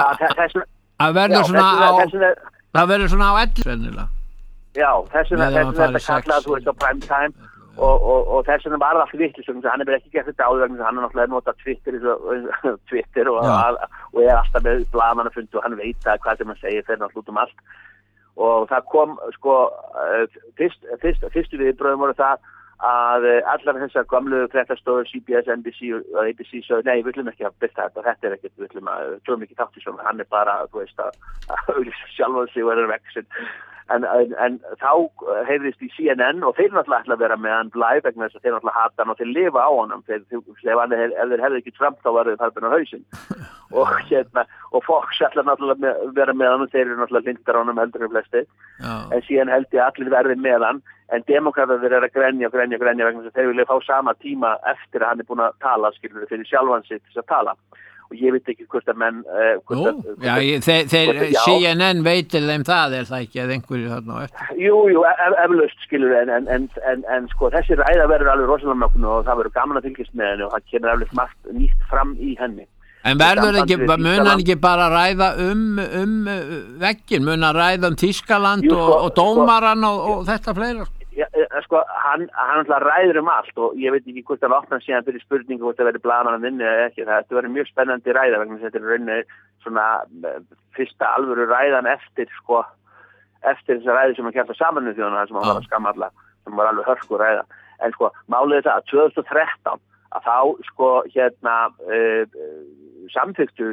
að verður svona á... Það verður svona á elli sennilega. Já, þess vegna þetta kallað þú veist á prime time og, og, og þess vegna var það allt vitlis hann er ekki gert þetta áður vegna hann er náttúrulega notað Twitter, Twitter og, að, og er alltaf með blaðmannafundi og hann veit að hvað sem hann segir þegar hann hlutum allt og það kom sko fyrst, fyrst, fyrstu viðbröðum voru það að allar þessar gamlu fréttastofur C B S, N B C og A B C svo, nei, við viljum ekki að byrta þetta þetta er ekkert, við viljum að, tjóðum ekki þátt í svona hann er bara, þú veist, að auðvitað sjálfan sig og er vexin en, en, en þá heyrðist í C N N og þeir náttúrulega ætla að vera með hann live vegna þess að þeir náttúrulega hata hann og þeir lifa á honum þeir, þeir, ef þeir hefði ekki Trump þá var þeir farið á hausinn og hérna, og Fox ætla náttúrulega með, vera með hann og þeir eru náttúrulega lindar á honum heldur en flesti en síðan held ég allir verði með hann en demokrater þeir eru að grenja og grenja og grenja vegna þess að þeir vilja fá sama tíma eftir að hann er búin að tala, skilur fyrir sjálfan sig til að tala og ég veit ekki hvort að menn uh, hvort að, Nú, já, ég, þeir, þeir C N N veitir þeim það er það ekki að einhverju þarna á eftir Jú, jú, eflaust skilur en, en, en, en, en sko þessi ræða verður alveg rosalega nokkuð og það verður gaman að fylgjast með henni og það kemur eflaust margt nýtt fram í henni En verður ekki, mun hann ekki bara ræða um, um veggin, mun hann ræða um Þýskaland Jú, sko, og, og dómaran og, og þetta fleira? Ja, sko sko, hann, hann alltaf ræður um allt og ég veit ekki hvort hann opnar síðan fyrir spurningu hvort það verið blaðamann inni eða ekki, það verið mjög spennandi ræða vegna þetta er rauninni svona fyrsta alvöru ræðan eftir sko, eftir þessa ræði sem hann kemst á Sameinuðu þjóðanna sem hann var að skamma alla, sem var alveg hörku ræða, en sko, málið er það að tvö þúsund og þrettán að þá sko, hérna uh, samþyktu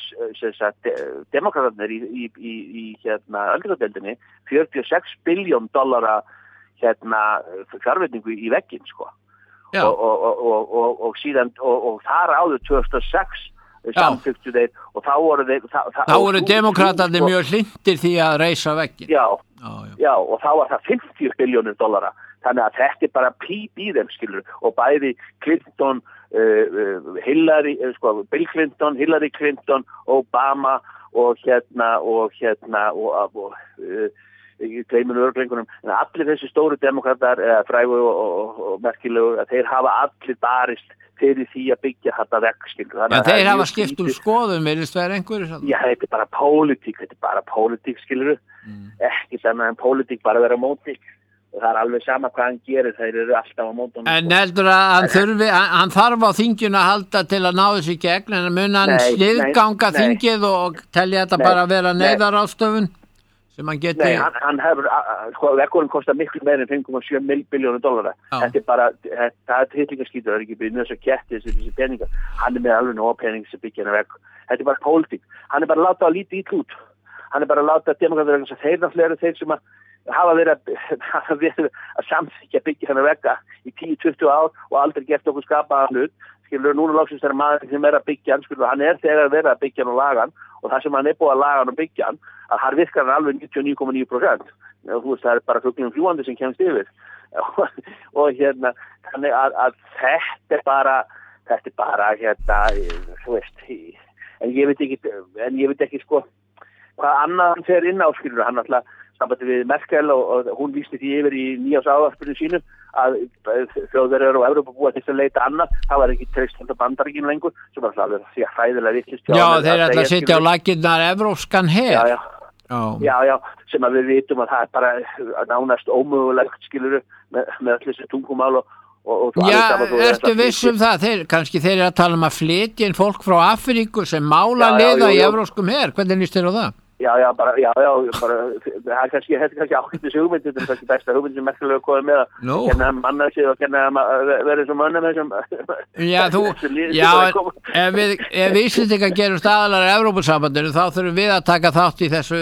de, demokratarnir í, í, í, í hérna öldungadeildinni fjörutíu og sex billjón dollara hérna fjárveitingu í vegginn sko og, og, og, og, og síðan og, og þar áður tvö þúsund og sex samþyktu þeir og þá voru þeir þá, þá, þá voru demokratarnir mjög hlindir því að reisa vegginn já, já, já. já og þá var það fimmtíu billjónir dollara þannig að þetta er bara píp í þeim skilur og bæði Clinton uh, Hillary, sko, Bill Clinton Hillary Clinton, Obama og hérna og hérna og, og uh, ég gleymur örglengunum, en allir þessi stóru demokratar, eða frægu og, og, og merkilegu, að þeir hafa allir barist fyrir því að byggja þetta vekk, skilur. Já, þeir hafa skipt um skoðun, verðist vera einhverju svona. Já, þetta er bara pólitík, þetta er bara pólitík, skilur. Mm. Ekki þannig en pólitík bara vera móti. Og það er alveg sama hvað hann gerir, þeir eru alltaf á mótunum. En heldur að hann þurfi, hann þarf á þinginu að halda til að ná þessu gegn, en mun hann sliðganga þingið og telja þetta nei, bara að vera neyðaráðstöfun? Sem hann geti... Nei, hann, hann hefur, sko, vekkurinn kostar miklu meir en fimm komma sjö billjónir dollara. Þetta er bara, það er hittingaskítur, það er ekki byrjun þess að ketti þessi peningar. Hann er með alveg nóg pening sem byggja hennar vekk. Þetta er bara pólitík. Hann er bara að láta að líti ít út. Hann er bara að láta að demokrater þess að þeir náttúrulega eru þeir sem að hafa verið að, hafa verið að samþykja byggja hennar vekka í tíu til tuttugu ár og aldrei gert okkur skapaðan hlut. Skilur, núna loksins þeirra maður sem er að byggja hann, skilur, hann er þegar að vera að byggja hann og laga hann og það sem hann er búið að laga hann og byggja hann, að hann virkar hann alveg níutíu og níu komma níu prósent. Þú veist, það er bara fuglinn fljúandi sem kemst yfir. og, og hérna, þannig að, að þetta er bara, þetta er bara, hérna, þú veist, en ég veit ekki, en ég veit ekki, sko, hvað annað hann fer inn á, skilur, hann alltaf, sambandi við Merkel og, og hún vísti því yfir í nýjárs ávarpinu sínu að Þjóðverjar og Evrópa búa til að leita annað, það var ekki treyst þetta Bandaríkjum lengur, sem var alltaf því að hræðilega vittlist. Já, þeir ætla að sitja á laggirnar evrópskan her. Já, já. Já. já, já, sem að við vitum að það er bara nánast ómögulegt, skilur með, með allir þessi tungumál og, og, og já, ertu viss um það? Þeir, kannski þeir eru að tala um að flytja inn fólk frá Afríku sem mála já, liða já, jú, í evrópskum her, hvernig líst þér á það? Já, já, bara, já, já, bara, það er kannski, þetta er kannski ákveðtis hugmynd, þetta er kannski besta hugmynd sem merkilega komið með að no. kenna manna sig og kenna að vera sem manna með sem... Já, þú, já, ef við, ef við Íslendingar gerum staðalara í Evrópusambandinu, þá þurfum við að taka þátt í þessu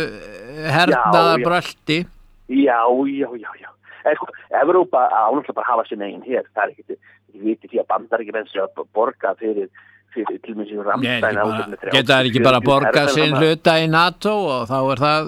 hernaðarbrölti. Já, já, já, já. En sko, Evrópa ánæglega bara hafa sinna eigin hér, það er ekki, ég veit því að Bandaríkjamenn sé að borga fyrir fyrir til með síðan Ramstein geta það ekki bara borga sinn hluta í NATO og þá er það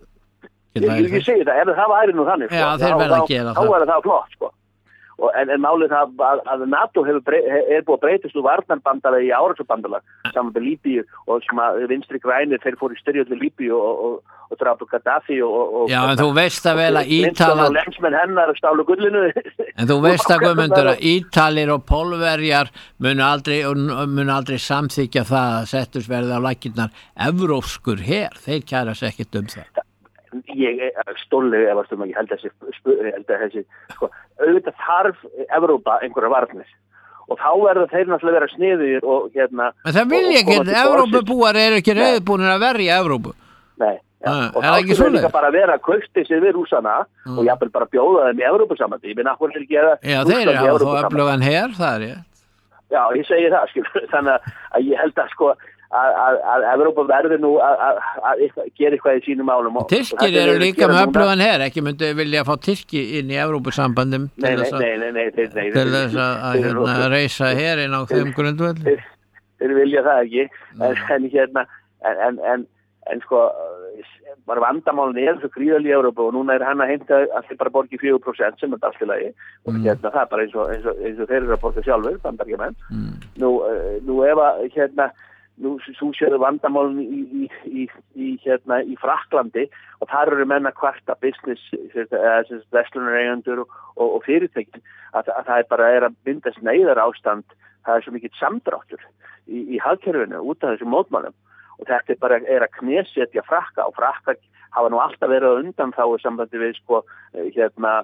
ég, ég, ég segi það, ef það væri nú þannig já, þeir verða að gera það þá er það flott sko. og, en, en málið það að, að NATO hefur brey, er búið að breytast úr varnarbandalag í árásarbandalag saman með Líbíu og sem að vinstri grænir þeir fóru í styrjöld við Líbíu og, og, og drapu Gaddafi og, og, já en þú veist að vel að Ítala og lensmenn hennar stálu gullinu en þú veist að Guðmundur að Ítalir og Pólverjar munu aldrei, munu aldrei samþykja það að settus verði á laggirnar evrópskur her, þeir kæra sér ekkert um það ég stólið ef að stum ekki held að þessi, held að þessi sko, auðvitað þarf Evrópa einhverja varnir og þá verður þeir náttúrulega vera sniðugir og hérna en það vilja ekki, Evrópubúar eru ekki reiðbúnir að verja Evrópu nei, ja. ah, og þá er það líka bara að vera kvöldið sér við rússana mm. og jafnvel bara bjóða þeim í Evrópusamandi ég minna hvað er ekki að já þeir eru þá öflugan her, það er ég já, ég segi það, skil þannig að ég held að sko að, að, að Evrópa verður nú að, að, að gera eitthvað í sínum málum Tyrkir eru líka með öflugan her ekki myndi vilja fá Tyrki inn í Evrópusambandum til þess að til þess að reisa herinn á þeim grundvelli þeir vilja það ekki en hérna en en en sko bara vandamálin er svo gríðarlega í Evrópu og núna er hann að heimta að þeir bara borgi fjögur prósent sem er allt í lagi og hérna það er bara eins og, eins og, eins og þeir eru að borga sjálfur Bandaríkjamenn mm. nú, nú ef að hérna nú svo séu vandamálin í, í, í, í hérna í Frakklandi og þar eru menn að kvarta business verslunareigendur og, og, og fyrirtækin að, að það er bara er að myndast neyðar ástand það er svo mikið samdráttur í, í hagkerfinu út af þessum mótmálum og þetta er bara er að knésetja Frakka og Frakka hafa nú alltaf verið undan þá í sambandi við sko hérna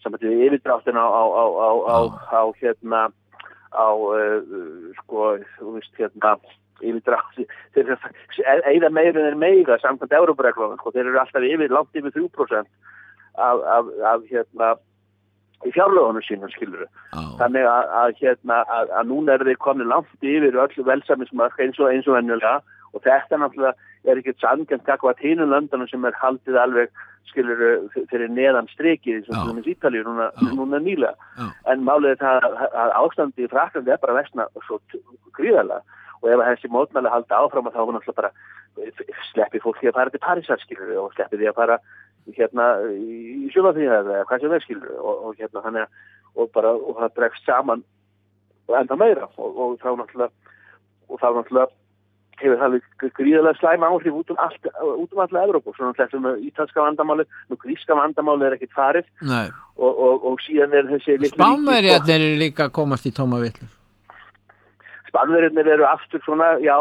samt við yfirdráttin á, á, á, á, á, á hérna, á, uh, sko, þú veist, hérna, yfirdrátt, þeir eru eða meira en meira samkvæmt Evrópureglunum, sko, þeir eru alltaf yfir, langt yfir þrjú prósent af, af, af, hérna, í fjárlögunum sínum, skilur oh. þannig að, að, hérna, að, að núna eru þeir komin langt yfir öllu velsæmismörk eins og eins og venjulega og þetta náttúrulega er ekki sanngjarnt gagnvart hinum löndunum sem er haldið alveg, skilur, fyrir neðan strikið eins og til dæmis Ítalíu núna, oh. núna nýlega. Oh. En málið er það að, að ástandi í Fraklandi er bara versna svo gríðarlega og ef þessi mótmæli halda áfram að þá er náttúrulega bara sleppi fólki að fara til Parísar, skilur, og sleppi því að fara hérna í sumarfríið eða hvað sem er, skilur, og, og hérna þannig að og bara, og það dregst saman og enda meira og, og þá náttúrulega og þá náttúrulega hefur það gríðarlega slæm áhrif út um allt, út um alla Evrópu, svona þessum ítalska vandamáli, nú gríska vandamáli er ekkert farið og, og, og síðan er þessi Spánverjarnir eru líka að komast í tóma villur. Spánverjarnir eru aftur svona, já,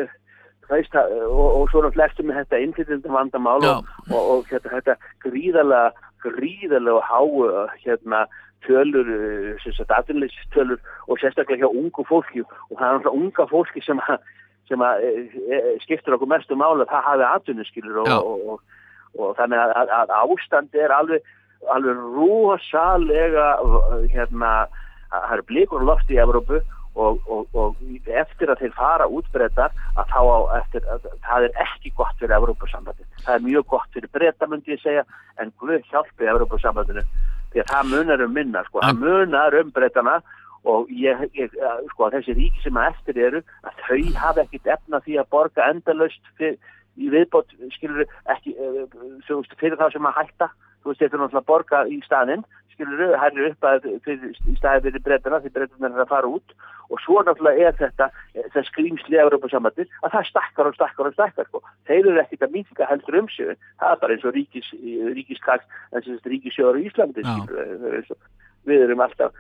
veist, og, og svona flestum með þetta innflytjandi vandamál og, og, og þetta, þetta gríðarlega, gríðarlega og háu hérna tölur, atvinnuleysis-tölur og sérstaklega hjá ungu fólki og það er náttúrulega unga fólki sem að sem að e, skiptir okkur mestu máli að það hafi atvinnuskilur og, og, og, og þannig að, að, að ástandi er alveg, alveg rosalega hérna, það er blikur loft í Evrópu og, og, og eftir að þeir fara útbrettar að þá á eftir, að, það er ekki gott fyrir Evrópusambandið. Það er mjög gott fyrir Breta myndi ég segja en Guð hjálpi Evrópusambandinu því að það munar um minna, sko, það munar um Bretana og ég, ég, sko, þessi ríki sem að eftir eru, að þau hafa ekkit efna því að borga endalaust fyr, í viðbót, skilur, ekki, þú veist, fyrir það sem að hætta, þú veist, þetta er náttúrulega að borga í staðinn, skilur, hærri upp að fyrir, í staði fyrir Bretana, því Bretarnir er að fara út og svo náttúrulega er þetta, það skrýmsli Evrópusambandir, að það stakkar og stakkar og stakkar, sko. Þeir eru ekkit að minnka heldur um sig, það er bara eins og ríkis, ríkiskall, eins og ríkissjóður í Íslandi, skilur, eins og við erum alltaf,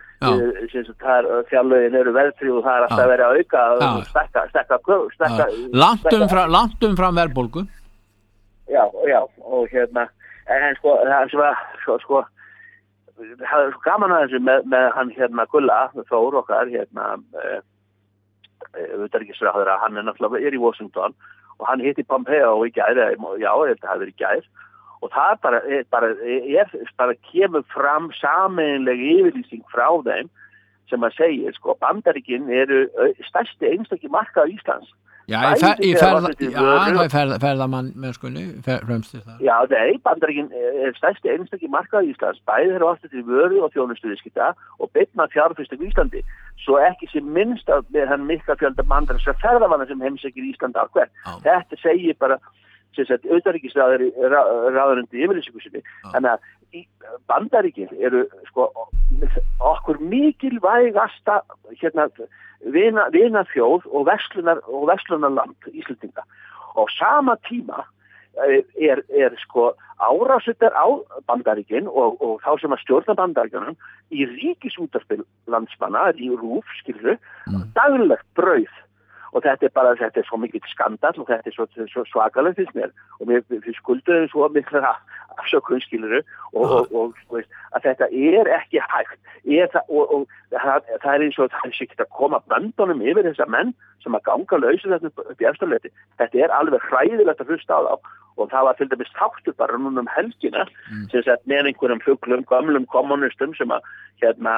fjárlögin eru verðtryggð og það er alltaf verið að auka og stekka, stekka, stekka langt umfram, langt umfram verðbólgu. Já, já, og hérna, en sko, það er svo, sko, sko, það er svo gaman að þessu með, með hann hérna Gulla, Þór okkar, hérna, utanríkisráðherra, hann er náttúrulega er í Washington og hann hitti Pompeo í gær, já, þetta hafi verið í gær. Og það bara, er, bara, er, bara kemur fram sameiginleg yfirlýsing frá þeim sem að segja, sko, Bandaríkin eru stærsti einstakki markað Íslands. Já, í fer, í ferða, já, ferða, ferðamann með skunni, fer, fremstir það. Já, nei, Bandaríkin er stærsti einstakki markað Íslands, bæði þeirra ástu til vöru og þjónustuðiskita og beinna fjárfesting í Íslandi. Svo ekki sem minnst af með hann mikla fjölda bandarískra ferðamanna sem heimsækir Ísland á hver. Ah. Þetta segir bara sem sagt, utanríkisráðuneyti yfirlýsingu þannig að Bandaríkin eru sko okkur mikilvægasta hérna vina, vina þjóð og verslunar og verslunarland Íslendinga og sama tíma er, er sko árásuttar á Bandaríkin og, og þá sem að stjórna Bandaríkjunum í ríkisútvarpi landsmanna í RÚV skilur mm. daglegt brauð og þetta er bara, þetta er svo mikið skandall og þetta er svo, svo svakalega fyrst mér og við, við skulduðum svo mikla afsökun skiluru og, og, og, og veist, að þetta er ekki hægt er það, og, og það, það er eins og það er sikkert að koma böndunum yfir þessar menn sem að ganga lausu þetta upp í eftirleiti. Þetta er alveg hræðilegt að hlusta á þá og það var til dæmis þáttur bara núna um helgina mm. sem sagt með einhverjum fuglum, gamlum kommunistum sem að hérna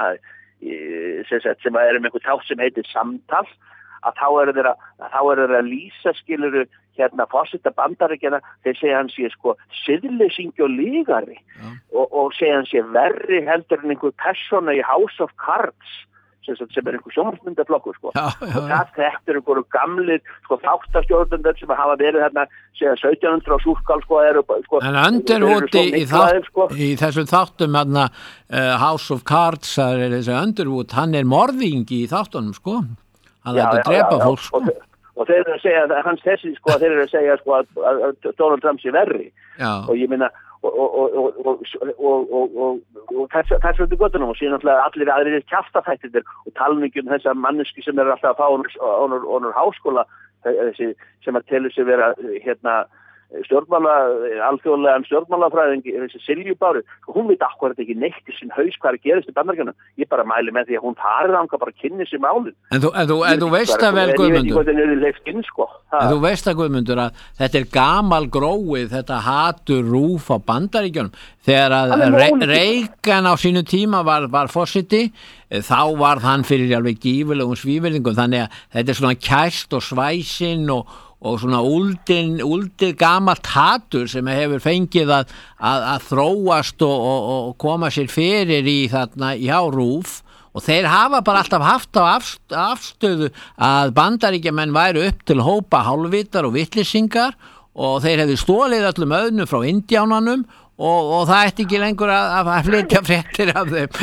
sem, sagt, sem að er um einhver þátt sem heitir Samtal að þá eru þeirra að þá eru þeirra að lýsa skiluru hérna forseta Bandaríkjanna þeir segja hann sé sko siðleysingi og lygari ja. og, og segja hann sé verri heldur en einhver persóna í House of Cards sem, sem er einhver sjónvarpsmyndaflokkur sko ja, ja, og það þetta eru einhverju gamlir sko þáttastjórnendur sem hafa verið hérna segja sautján hundruð á Súrkál sko eru sko en Underwood í, í, þátt, sko. í þessum þáttum hérna uh, House of Cards er þessi Underwood hann er morðingi í þáttunum sko hann er að drepa fólk sko. og, og þeir eru að segja hans þessi sko þeir eru að segja sko að, að, að Donald Trump sé verri já. og ég minna og og og og og og og þess þess er þetta gott og síðan alltaf allir aðrir kjaftafættir og talningun þessar manneski sem eru alltaf að fá honur honur háskóla þessi sem að telur sig vera hérna stjórnmála, alþjóðlegan stjórnmálafræðing, þessi Silju Báru, hún veit akkurat ekki neitt í sinn haus hvað er gerist í Bandaríkjunum. Ég bara mæli með því að hún farið þangað bara kynni sér málin. En þú, en þú, en þú veist að vel, Guðmundur. Ég veit ekki hvað það er leift inn, sko. En þú veist að, Guðmundur, að þetta er gamal gróið, þetta hatur rúf á Bandaríkjunum. Þegar að Reagan á sínu tíma var, var forseti, þá var hann fyrir alveg gífurlegum svívirðingum, þannig að þetta er svona kæst og svæsin og og svona úldin, úldið gamalt hatur sem hefur fengið að, að, að þróast og, og, og koma sér fyrir í þarna hjá rúf og þeir hafa bara alltaf haft á afst, afstöðu að bandaríkjamenn væru upp til hópa hálfvitar og vitlýsingar og þeir hefðu stólið öllum öðnum frá indjánanum og, og það ætti ekki lengur að, að flytja fréttir af þeim.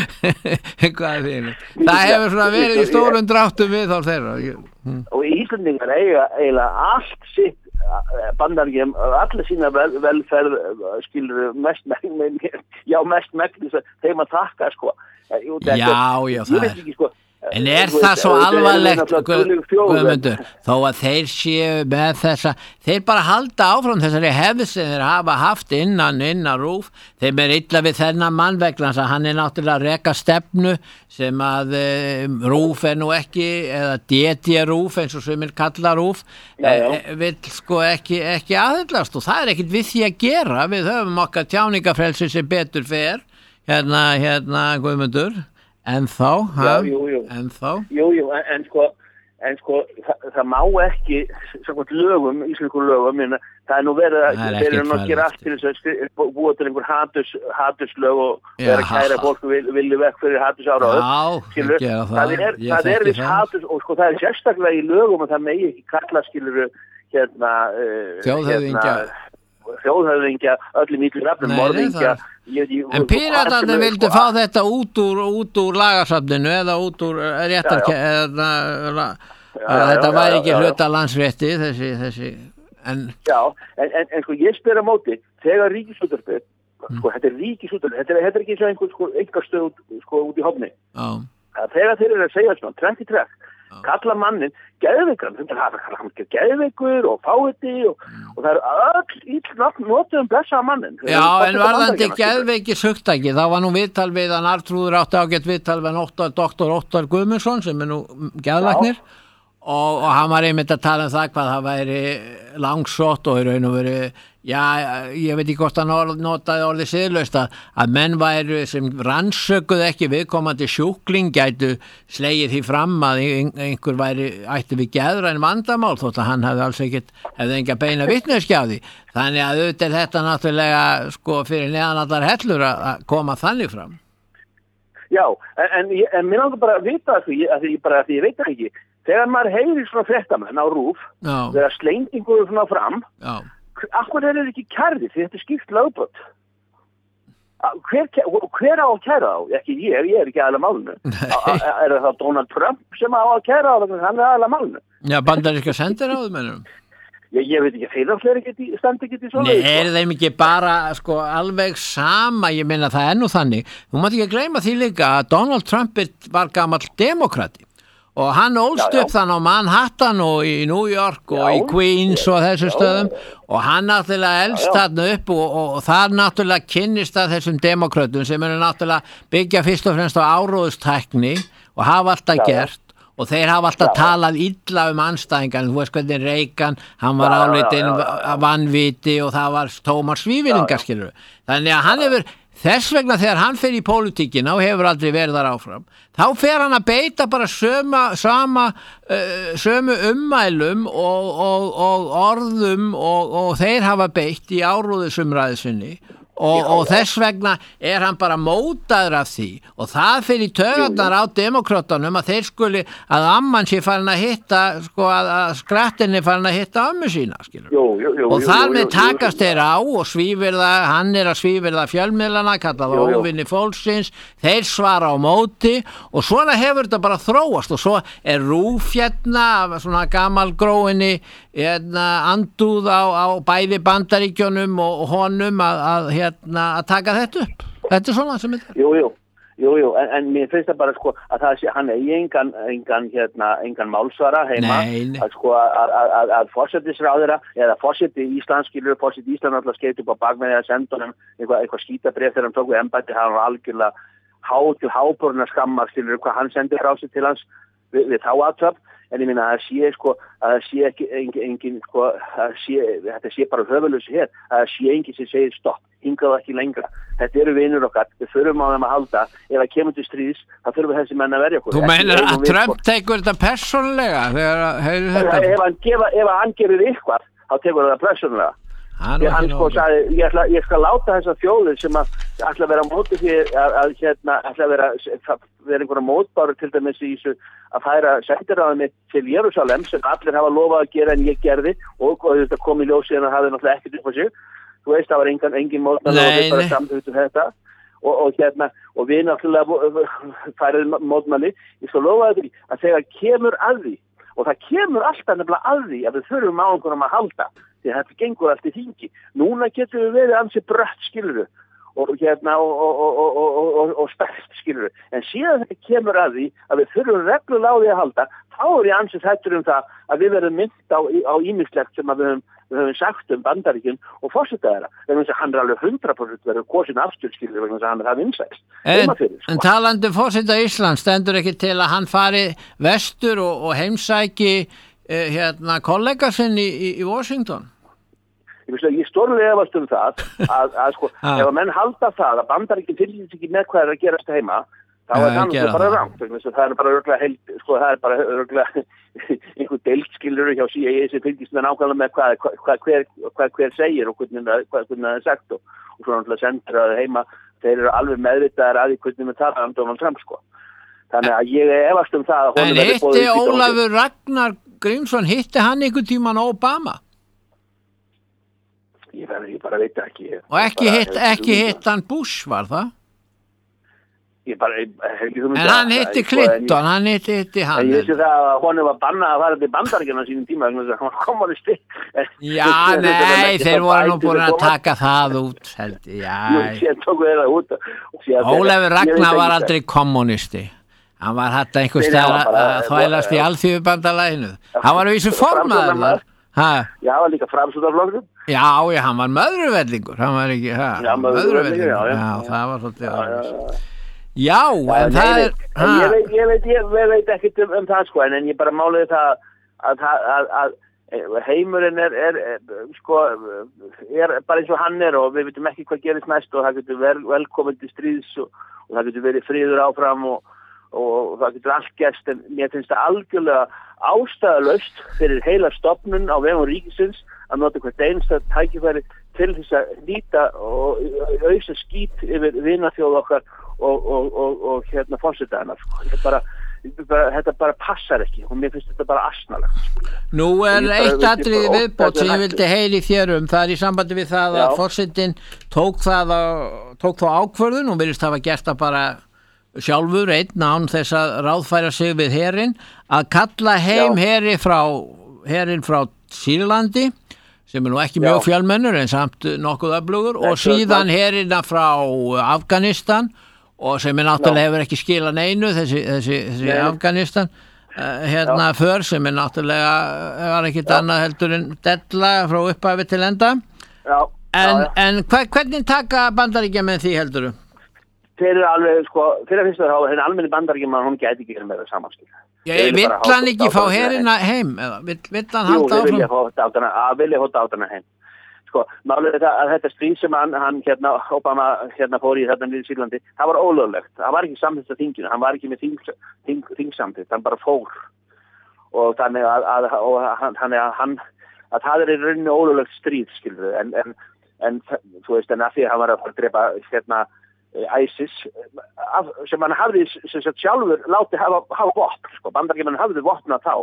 Það hefur svona verið í stórum dráttum við þá þeirra. Hmm. Og Íslendingar eiga eiginlega allt sitt Bandaríkjum, alla sína vel, velferð skilur mest megn, já mest megn þeim að þakka sko. Jú, já, já, það er ekki, sko, en er það svo alvarlegt Guðmundur, þó að þeir séu með þessa, þeir bara halda áfram þessari hefð sem þeir hafa haft innan, innan rúf, þeim er illa við þennan mann vegna þess að hann er náttúrulega að reka stefnu sem að um, rúf er nú ekki, eða D D rúf eins og sumir kalla rúf já, já. E, vil sko ekki, ekki aðhyllast og það er ekkit við því að gera, við höfum okkar tjáningafrelsi sem betur fer, hérna, hérna Guðmundur En þá, já, jú, jú. en þá? Jú, jú, en, en sko, en sko það, það má ekki, samkvæmt lögum, íslensku lögum, minna, það er nú verið að, þeir eru nú að gera allt til þess að búa til einhver hatus, hatuslög og vera að kæra fólk vil, vilja vekk fyrir hatus áraður. Já, skilur, það, það er, það er viss hatus og sko það er sérstaklega í lögum og það megi ekki kalla, skilur, hérna, uh, þjóðhöfðingja. þjóðhöfðingja, öllum ítlum nafnum, morðingja. En píratarnir vildu fá þetta út úr, út úr lagarsafninu eða út úr réttar eða þetta væri ekki hluta landsrétti þessi, þessi en Já, en, en, en sko ég spyr á móti þegar ríkisútvarpið mm. sko þetta er ríkisútvarpið þetta, þetta er ekki eins og einhver sko einhver stöð út, sko út í hofni Já Þegar þeir eru að segja svona trekk í trekk kalla mannin geðveikan, það er hann geðveikur og fáiði og, mm. og það er öll íll notuð um blessa mannin. Já, en varðandi geðveiki sögtæki, þá var nú viðtal við hann Artrúður átti ágætt viðtal við Óttar, doktor Óttar Guðmundsson sem er nú geðlæknir og, og hann var einmitt að tala um það hvað það væri langsótt og í raun og veri, já, ég veit ekki hvort hann notaði orðið siðlaust að menn væru sem rannsökuð ekki viðkomandi sjúkling gætu slegið því fram að einhver væri ætti við geðræn vandamál þótt að hann hefði alls ekkit hefði enga beina vitneskja á því þannig að auðvitað er þetta náttúrulega sko fyrir neðan allar hellur að koma þannig fram Já, en, en, en mér langar bara að vita því að ég bara að ég veit ekki þegar maður heyrir svona fréttamenn á rúf þegar slengtingur svona fram Já Akkur er þetta ekki kærði því þetta er skýrt lögbrot. Hver, hver á að kæra þá? Ekki ég, ég er ekki aðalega málinu. Er það Donald Trump sem á að kæra þá? Hann er aðalega málinu. Já, bandaríska sendiráð, mennum. Já, ég veit ekki, þeir áfleiri geti, standi geti svona. Nei, er þeim ekki bara, sko, alveg sama, ég meina það er nú þannig. Þú mátt ekki að gleyma því líka að Donald Trump var gamall demokrati. Og hann ólst upp þann á Manhattan og í New York og já, í Queens og þessu stöðum og hann náttúrulega elst þarna upp og, og, og það náttúrulega kynnist að þessum demokratum sem eru náttúrulega byggja fyrst og fremst á áróðustækni og hafa alltaf já, gert og þeir hafa alltaf já, talað illa um andstæðingan, þú veist hvernig Reagan, hann var álitinn vanviti og það var Tómas Svívirðingar skilur við. Þannig að hann hefur Þess vegna þegar hann fer í pólitíkina og hefur aldrei verið þar áfram, þá fer hann að beita bara söma, sama, uh, sömu ummælum og, og, og orðum og, og þeir hafa beitt í áróðusumræðisinni og, og þess vegna er hann bara mótaður af því og það fyrir tögarnar á demokratunum að þeir skuli að amman sé farin að hitta, sko að, að skrattinni farin að hitta ömmu sína, skilur. Jú, jú, jú, og þar með takast þeir á og svívirða, hann er að svívirða fjölmiðlana, kallaða óvinni fólksins, þeir svara á móti og svona hefur þetta bara þróast og svo er rúf hérna, svona gamalgróinni hérna, andúð á, á bæði Bandaríkjunum og honum að, að, hérna, að taka þetta upp. Þetta er svona sem þetta er. Jú, jú. jú, jú, en, en mér finnst það bara sko að það sé, hann eigi engan, engan, hérna, engan málsvara heima, nei, nei. að sko að, að, að, að forsætisráðherra eða forseti Íslands, skilur forseti Íslands alltaf skeitt upp á bakmenni að senda honum eitthvað, eitthvað skítabréf þegar hann tók við embætti, hann var algjörlega há til háborna skammar, skilur hvað hann sendir frá sig til hans við, við þá aðtöp. En ég minna að það sé sko, að það sé ekki engin, engin sko, að sé, þetta sé bara höfuðlaus hér, að það sé engin sem segir stopp, hingað ekki lengra. Þetta eru vinur okkar, við þurfum á þeim að halda, ef það kemur til stríðs, þá þurfum við þessi menn að verja okkur. Þú meinar að Trump tekur þetta persónulega þegar að heyrir þetta? Ef hann, gefa, ef hann gerir eitthvað, þá tekur það persónulega. Ég, hann sko sagði, ég, ætla, ég skal láta þessa þjóðir sem að ætla að vera móti fyrir að, að hérna, ætla að vera, vera einhverja mótbáru til dæmis í þessu að færa sendiráðinni til Jerúsalem sem allir hafa lofað að gera en ég gerði og þetta kom í ljósi en það hafði náttúrulega ekkert upp á sig. Þú veist, það var engin, engin mótmæli og við bara samþykktum þetta og, og hérna, og við náttúrulega færið mótmæli. Ég skal lofa því að þegar kemur að því, og það kemur alltaf nefnilega að því að við þurfum á einhverjum að halda, því að þetta gengur allt í þingi. Núna getum við verið ansi brött, skilurðu, og hérna, og, og, og, og, og, og stærst, skilurðu. En síðan þetta kemur að því að við þurfum reglulega á því að halda, þá er ég ansi þættur um það að við verðum mynd á, á ýmislegt sem að við höfum, við höfum sagt um Bandaríkjun og forseta þeirra. Vegna þess að hann er alveg hundrað prósent verið kosin aftur, skilurðu, vegna þess að hann er það vinsæst. En, sko. En talandi forseta Íslands, stendur ekki til að hann fari vestur og, og heimsæki eh, hérna kollega sinn í, í, í Washington? Ég veist að ég stórlega efast um það að, að sko, ef að menn halda það að Bandaríkjun fylgist ekki með hvað er að gerast heima, þá er það ja, bara rangt. Það er bara örgulega heild, sko, það er bara örgulega einhver deilskilur hjá C I A sem fylgist með nákvæmlega með hvað, hvað, hver, hvað hver segir og hvernig það er sagt og, og svo náttúrulega sendur að heima, þeir eru alveg meðvitaðar að því hvernig við tala um Donald Trump, sko. Þannig að ég efast um það að en hitti Ólafur Ragnar Grímsson, hitti hann einhvern tímann Obama? Ég, ég bara veit ekki. Og ekki hitt, ekki hitt hann Bush, var það? Ég bara, ég, ég, en hann hitti Clinton, ég, hann hitti, hitti hann. Ég sé það að honum var bannað að fara til Bandaríkjanna sínum tíma, þannig að hann var kommunisti. Já, nei, þeir voru nú búin að taka það út, held ég. Jú, sér tóku þeirra út. Ólafur Ragnar var aldrei kommunisti. Hann var hægt einhver stað að þvælast í Alþýðubandalaginu. Hann var að vísu formaður þar. Já, hann var líka framsóknarflokkur. Já, já, hann var möðruvellingur, hann var ekki, ha, já, möðruvellingur, já, já, já, það var svolítið aðeins. Já, en það er, ha. Ég veit, ég veit, ég veit ekki um, um það, sko, en ég bara máliði það að, að, að, að heimurinn er, er, er, sko, er bara eins og hann er og við veitum ekki hvað gerist næst og það getur vel, velkomin til stríðs og, og það getur verið friður áfram og, og það getur allt gerst, en mér finnst það algjörlega ástæðulaust fyrir heila stofnun á vegum ríkisins að nota hvert einstað tækifæri til þess að nýta og auðsa skít yfir vinaþjóð okkar og, og, og, og hérna forseta hennar. Þetta bara, bara, þetta bara passar ekki og mér finnst þetta bara asnalegt. Nú er eitt atriði viðbót sem ég vildi heyri þér um. Það er í sambandi við það að forsetinn tók það á, tók þá ákvörðun og virðist hafa gert það bara sjálfur einn án þess að ráðfæra sig við herinn að kalla heim heri frá herinn frá Sýrlandi sem er nú ekki mjög fjölmennur en samt nokkuð öflugur og síðan herina frá Afganistan og sem er náttúrulega hefur ekki skilað neinu þessi, þessi, þessi Afganistan uh, hérna já. För sem er náttúrulega var ekkit annað heldur en della frá upphafi til enda já. en, já, já. en hva, hvernig taka Bandaríkja með því helduru? Þeir eru alveg, sko, fyrir að fyrstu þá henni almenni Bandaríkjaman, hún gæti ekki með það samanskil. Ég vill hann ekki fá herina heim, eða vill, vill hann halda áfram? Jú, vilja fá að vilja hóta átana heim. Sko, málið þetta að þetta stríð sem hann, hann hérna, Obama hérna fór í þarna niður í Sýrlandi, það var ólöglegt. Það var ekki samþykkt af þinginu, hann var ekki með þing, þing, þingsamþykkt, hann bara fór. Og þannig að, að, og hann, að, hann, að það er í rauninni ólöglegt stríð, skilur en, en, en, þú veist, en að því að hann var að fara að drepa, hérna, ISIS sem hann hafði sem sagt sjálfur láti hafa, hafa vopn sko. Bandaríkjamenn hafði vopna þá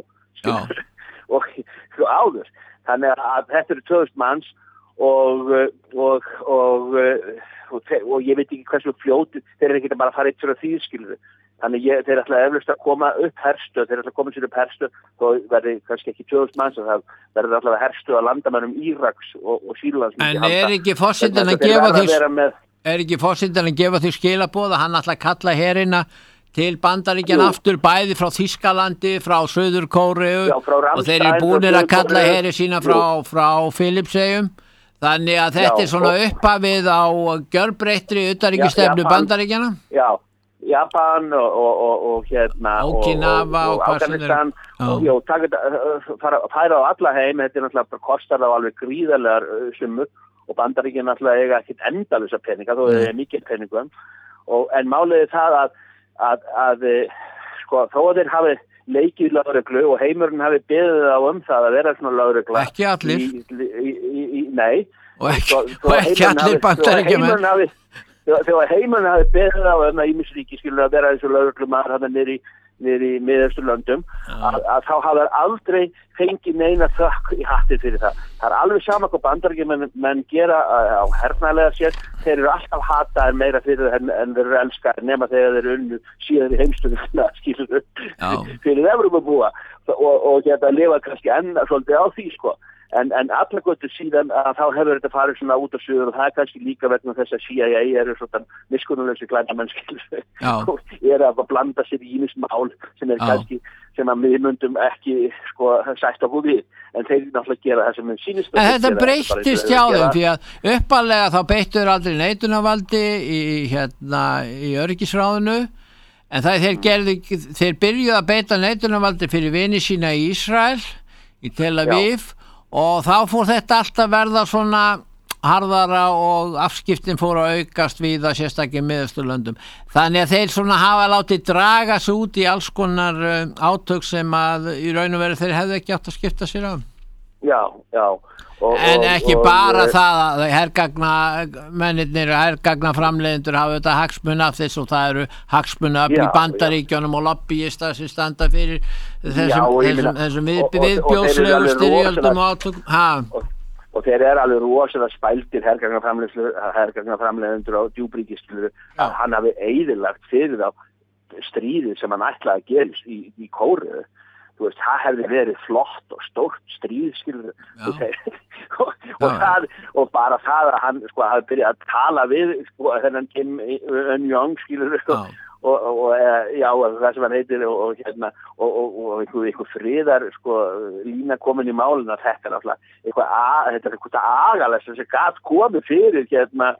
og sko, áður þannig að þetta eru tvöðust manns og og, og, og og ég veit ekki hversu fljóti þeir eru ekki bara að fara eitt fyrir því skilur þannig ég, þeir ætla eflaust að koma upp herstöð þeir ætla að koma sér upp herstöð þó verði kannski ekki tvöðust manns og það verður allavega herstöð að landamennum Íraks og, og Sýrlands en er ekki forsetinn að gefa þess er ekki forsetinn að gefa því skilaboð að hann ætla að kalla herina til Bandaríkjanna aftur, bæði frá Þýskalandi, frá Suður-Kóreu og þeir eru búnir að kalla heri sína frá, frá Filippseyjum. Þannig að þetta Já, er svona upphafið á gjörbreyttri utanríkisstefnu Bandaríkjanna. Já, Japan og, og, og, og hérna Okinawa og, og, og Afganistan og já, taka þetta, fara, færa á alla heim, þetta er náttúrulega bara kostar á alveg gríðarlegar summur og Bandaríkjanna náttúrulega eiga ekkert endalausa peninga, þó er mikið peningum og en málið er það að, að, að sko, þó að þeir hafi leikið lögreglu og heimurinn hafi beðið á um það að vera svona lögregla. Ekki allir. Í, í, í, í, nei. Og ekki, og ekki allir Bandaríkjamenn. Þegar heimurinn hafi beðið á um að ýmisríki skilur að vera eins og lögreglumar hann niður í, niður í Miðausturlöndum að, að þá hafa aldrei fengið neina þökk í hattir fyrir það. Það er alveg sama hvað Bandaríkjamenn menn gera á hernaðlega sér, þeir eru alltaf hataðir meira fyrir það en, en þeir eru elskaðir nema þegar þeir eru unnu síðan í heimstöðuna skilur fyrir Evrópubúa og, og geta að lifa kannski enn svolítið á því sko. En, en allar göttur síðan að þá hefur þetta farið svona út á suður og það er kannski líka vegna þess að C I A eru svona miskunnuleysi glæpamenn og eru að blanda sér í ýmis mál sem er Já. kannski sem að við myndum ekki sko sætt okkur við en þeir náttúrulega gera það sem við sýnist. En þetta breyttist hjá þeim því að uppalega þá beittur aldrei neitunarvaldi í hérna í öryggisráðinu en það þeir gerðu þeir byrjuðu að beita neitunarvaldi fyrir vini sína í Ísrael í Tel Aviv Já. Og þá fór þetta alltaf verða svona harðara og afskiptin fór að aukast við að sérstaklega í Miðausturlöndum. Þannig að þeir svona hafa látið draga sig út í alls konar átök sem að í raun og veru þeir hefðu ekki átt að skipta sér á. Já, já. Og, en ekki og, bara og, það að hergagna mennirnir og hergagna framleiðendur hafa þetta hagsmuna af þess og það eru hagsmuna í Bandaríkjunum og lobbyista sem standa fyrir þessum, já, þessum, þessum við, viðbjóðslegu styrjöldum og átökum og, og þeir eru alveg rosalega spæltir hergagna framleiðendur og djúbríkistur að hann hafi eyðilagt fyrir þá stríðið sem hann ætlaði að gera í, í Kóreu. Þú veist, það hefði verið flott og stórt stríð, skilur og, og, og, það, og bara það að hann, sko, hafi byrjað að tala við, sko, þennan Kim Eun-jong, skilur sko, og, og, já, það sem hann heitir og, og hérna, og, og, og einhver, einhver friðar, sko, lína komin í málina þetta er náttúrulega, eitthvað, að, þetta er eitthvað agalegt sem gat komið fyrir, hérna,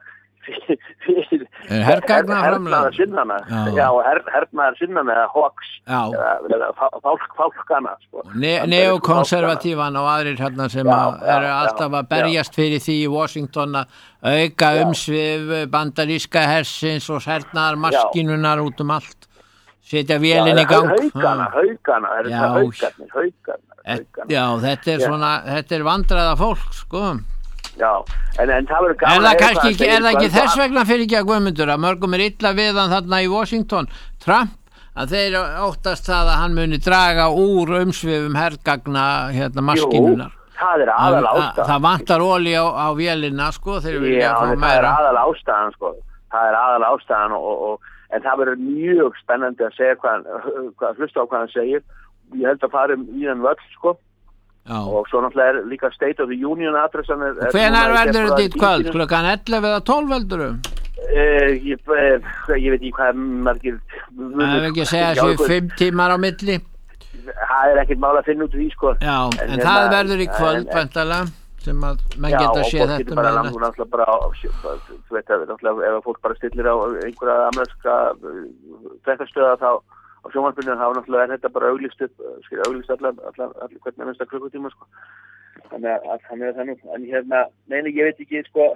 fyrir hernaðar sinnana já, hernaðar sinnana eða Hawks eða fálkana sko. ne neokonservatívan og aðrir hérna sem já, að eru já, alltaf að berjast já. Fyrir því í Washington að auka já. Umsvif bandaríska hersins og hernaðar maskinunar út um allt setja vélinn í gang haugana, haugana, haugarnir, haugarnir já, þetta er svona þetta er vandræða fólk sko Já, en, en það verður gaman en það kannski ekki, er það ekki þess vegna fyrir ekki að Guðmundur að mörgum er illa við hann þarna í Washington Trump að þeir óttast það að hann muni draga úr umsvifum hergagna hérna maskinunar Jú, það er aðal ástæðan það vantar olíu á, á vélina sko þeir vilja Já, fá það meira er aðal ástæðan sko það er aðal ástæðan og, og, og, en það verður mjög spennandi að segja hvað, hvað hlusta á hvað hann segir ég held að fara um í hann völl sko Já. Og svo náttúrulega er líka State of the Union adressan er, er hvenær verður þetta í kvöld? Klukkan ellefu eða tólf veldurum? Uh, ég, uh, ég veit ekki hvað margir Það er ekki að segja þessu fimm tímar á milli Það er ekkert mál að finna út í því sko Já, en, en það verður í kvöld vantalega sem að menn geta að sé þetta með þetta Já, og náttúrulega bara þú veit að náttúrulega ef fólk bara stillir á einhverja ameríska fréttastöða þá á sjónvarpinu þá náttúrulega er þetta bara auglýst upp skil auglýst allar allar allar hvernig minnsta klukkutíma sko þannig að þannig að þannig en hérna neina ég veit ekki sko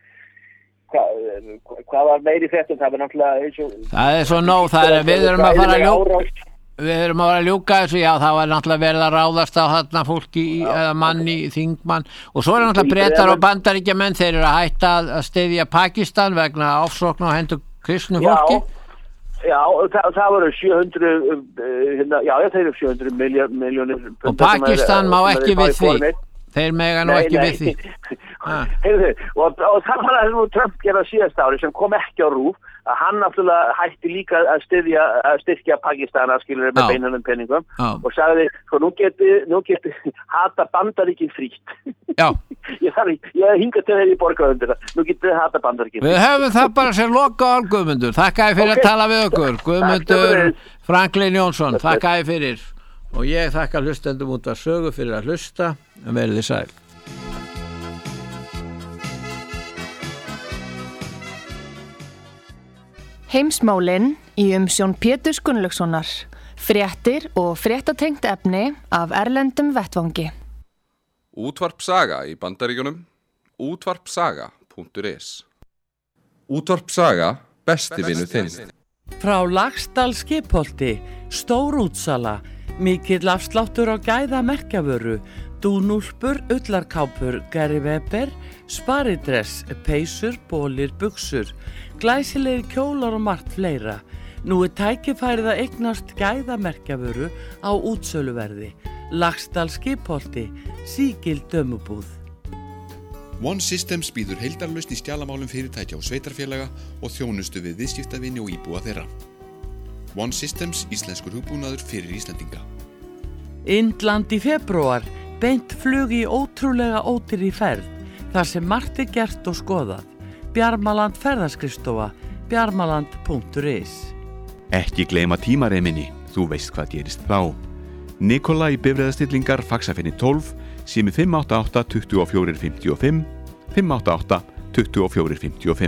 hvað hvað var meiri fréttum það var náttúrulega eins og það er svo nóg það er við erum að fara að ljúka við erum að fara að ljúka þessu já það var náttúrulega verið að ráðast á þarna fólki eða manni þingmann og svo er náttúrulega Bretar og Bandaríkjamenn þeir eru að hætta að styðja Pakistan vegna ofsókna á hendur kristnu fólki Já, það, það voru sjö hundruð, uh, já, þeir eru sjö hundruð miljónir. Og Pakistan má ekki við því. þeir mega nú ekki við því. Heyrðu, og, og það var það nú Trump gerða síðast ári sem kom ekki á RÚV, að hann náttúrulega hætti líka að styðja að styrkja Pakistana, skilur með beinunum penningum, og sagði, sko, nú geti, nú geti hata Bandaríkin frítt. Já. ég þarf ekki, ég hinga til þeirri í borgarhundina, nú geti hata Bandaríkin frítt. Við höfum það bara sem loka á Guðmundur, þakkaði fyrir okay. að tala við okkur, Guðmundur Franklin Jónsson, þakkaði fyrir, og ég þakka hlustendum út af sögu fyrir að hlusta, en verið þið sæl. Heimsmálin í umsjón Péturs Gunnlaugssonar, fréttir og fréttatengt efni af erlendum vettvangi. Útvarp Saga í Bandaríkjunum, útvarp saga punktur is. Útvarp Saga, besti vinur þinn. Frá Laxdal Skipholti, stór útsala, mikill afsláttur á gæða merkjavöru, dúnúlpur, ullarkápur, Gary Weber, sparidress, peysur, bólir, buxur, glæsilegir kjólar og margt fleira. Nú er tækifærið að eignast gæðamerkjavöru á útsöluverði. Laxdal Skipholti, sígild dömubúð. One Systems býður heildarlausn í skjalamálum fyrirtækja og sveitarfélaga og þjónustu við viðskiptavini og íbúa þeirra. One Systems, íslenskur hugbúnaður fyrir Íslendinga. Indland í febrúar, beint flug í ótrúlega ódýrri ferð, þar sem margt er gert og skoðað. Bjarmaland ferðaskrifstofa, bjarmaland punktur is. Ekki gleyma tímareiminni, þú veist hvað gerist þá. Nikolai bifreiðastillingar faxafinni tólf, sími fimm átta átta, tuttugu og fjögur, fimmtíu og fimm, fimm átta átta, tuttugu og fjögur, fimmtíu og fimm.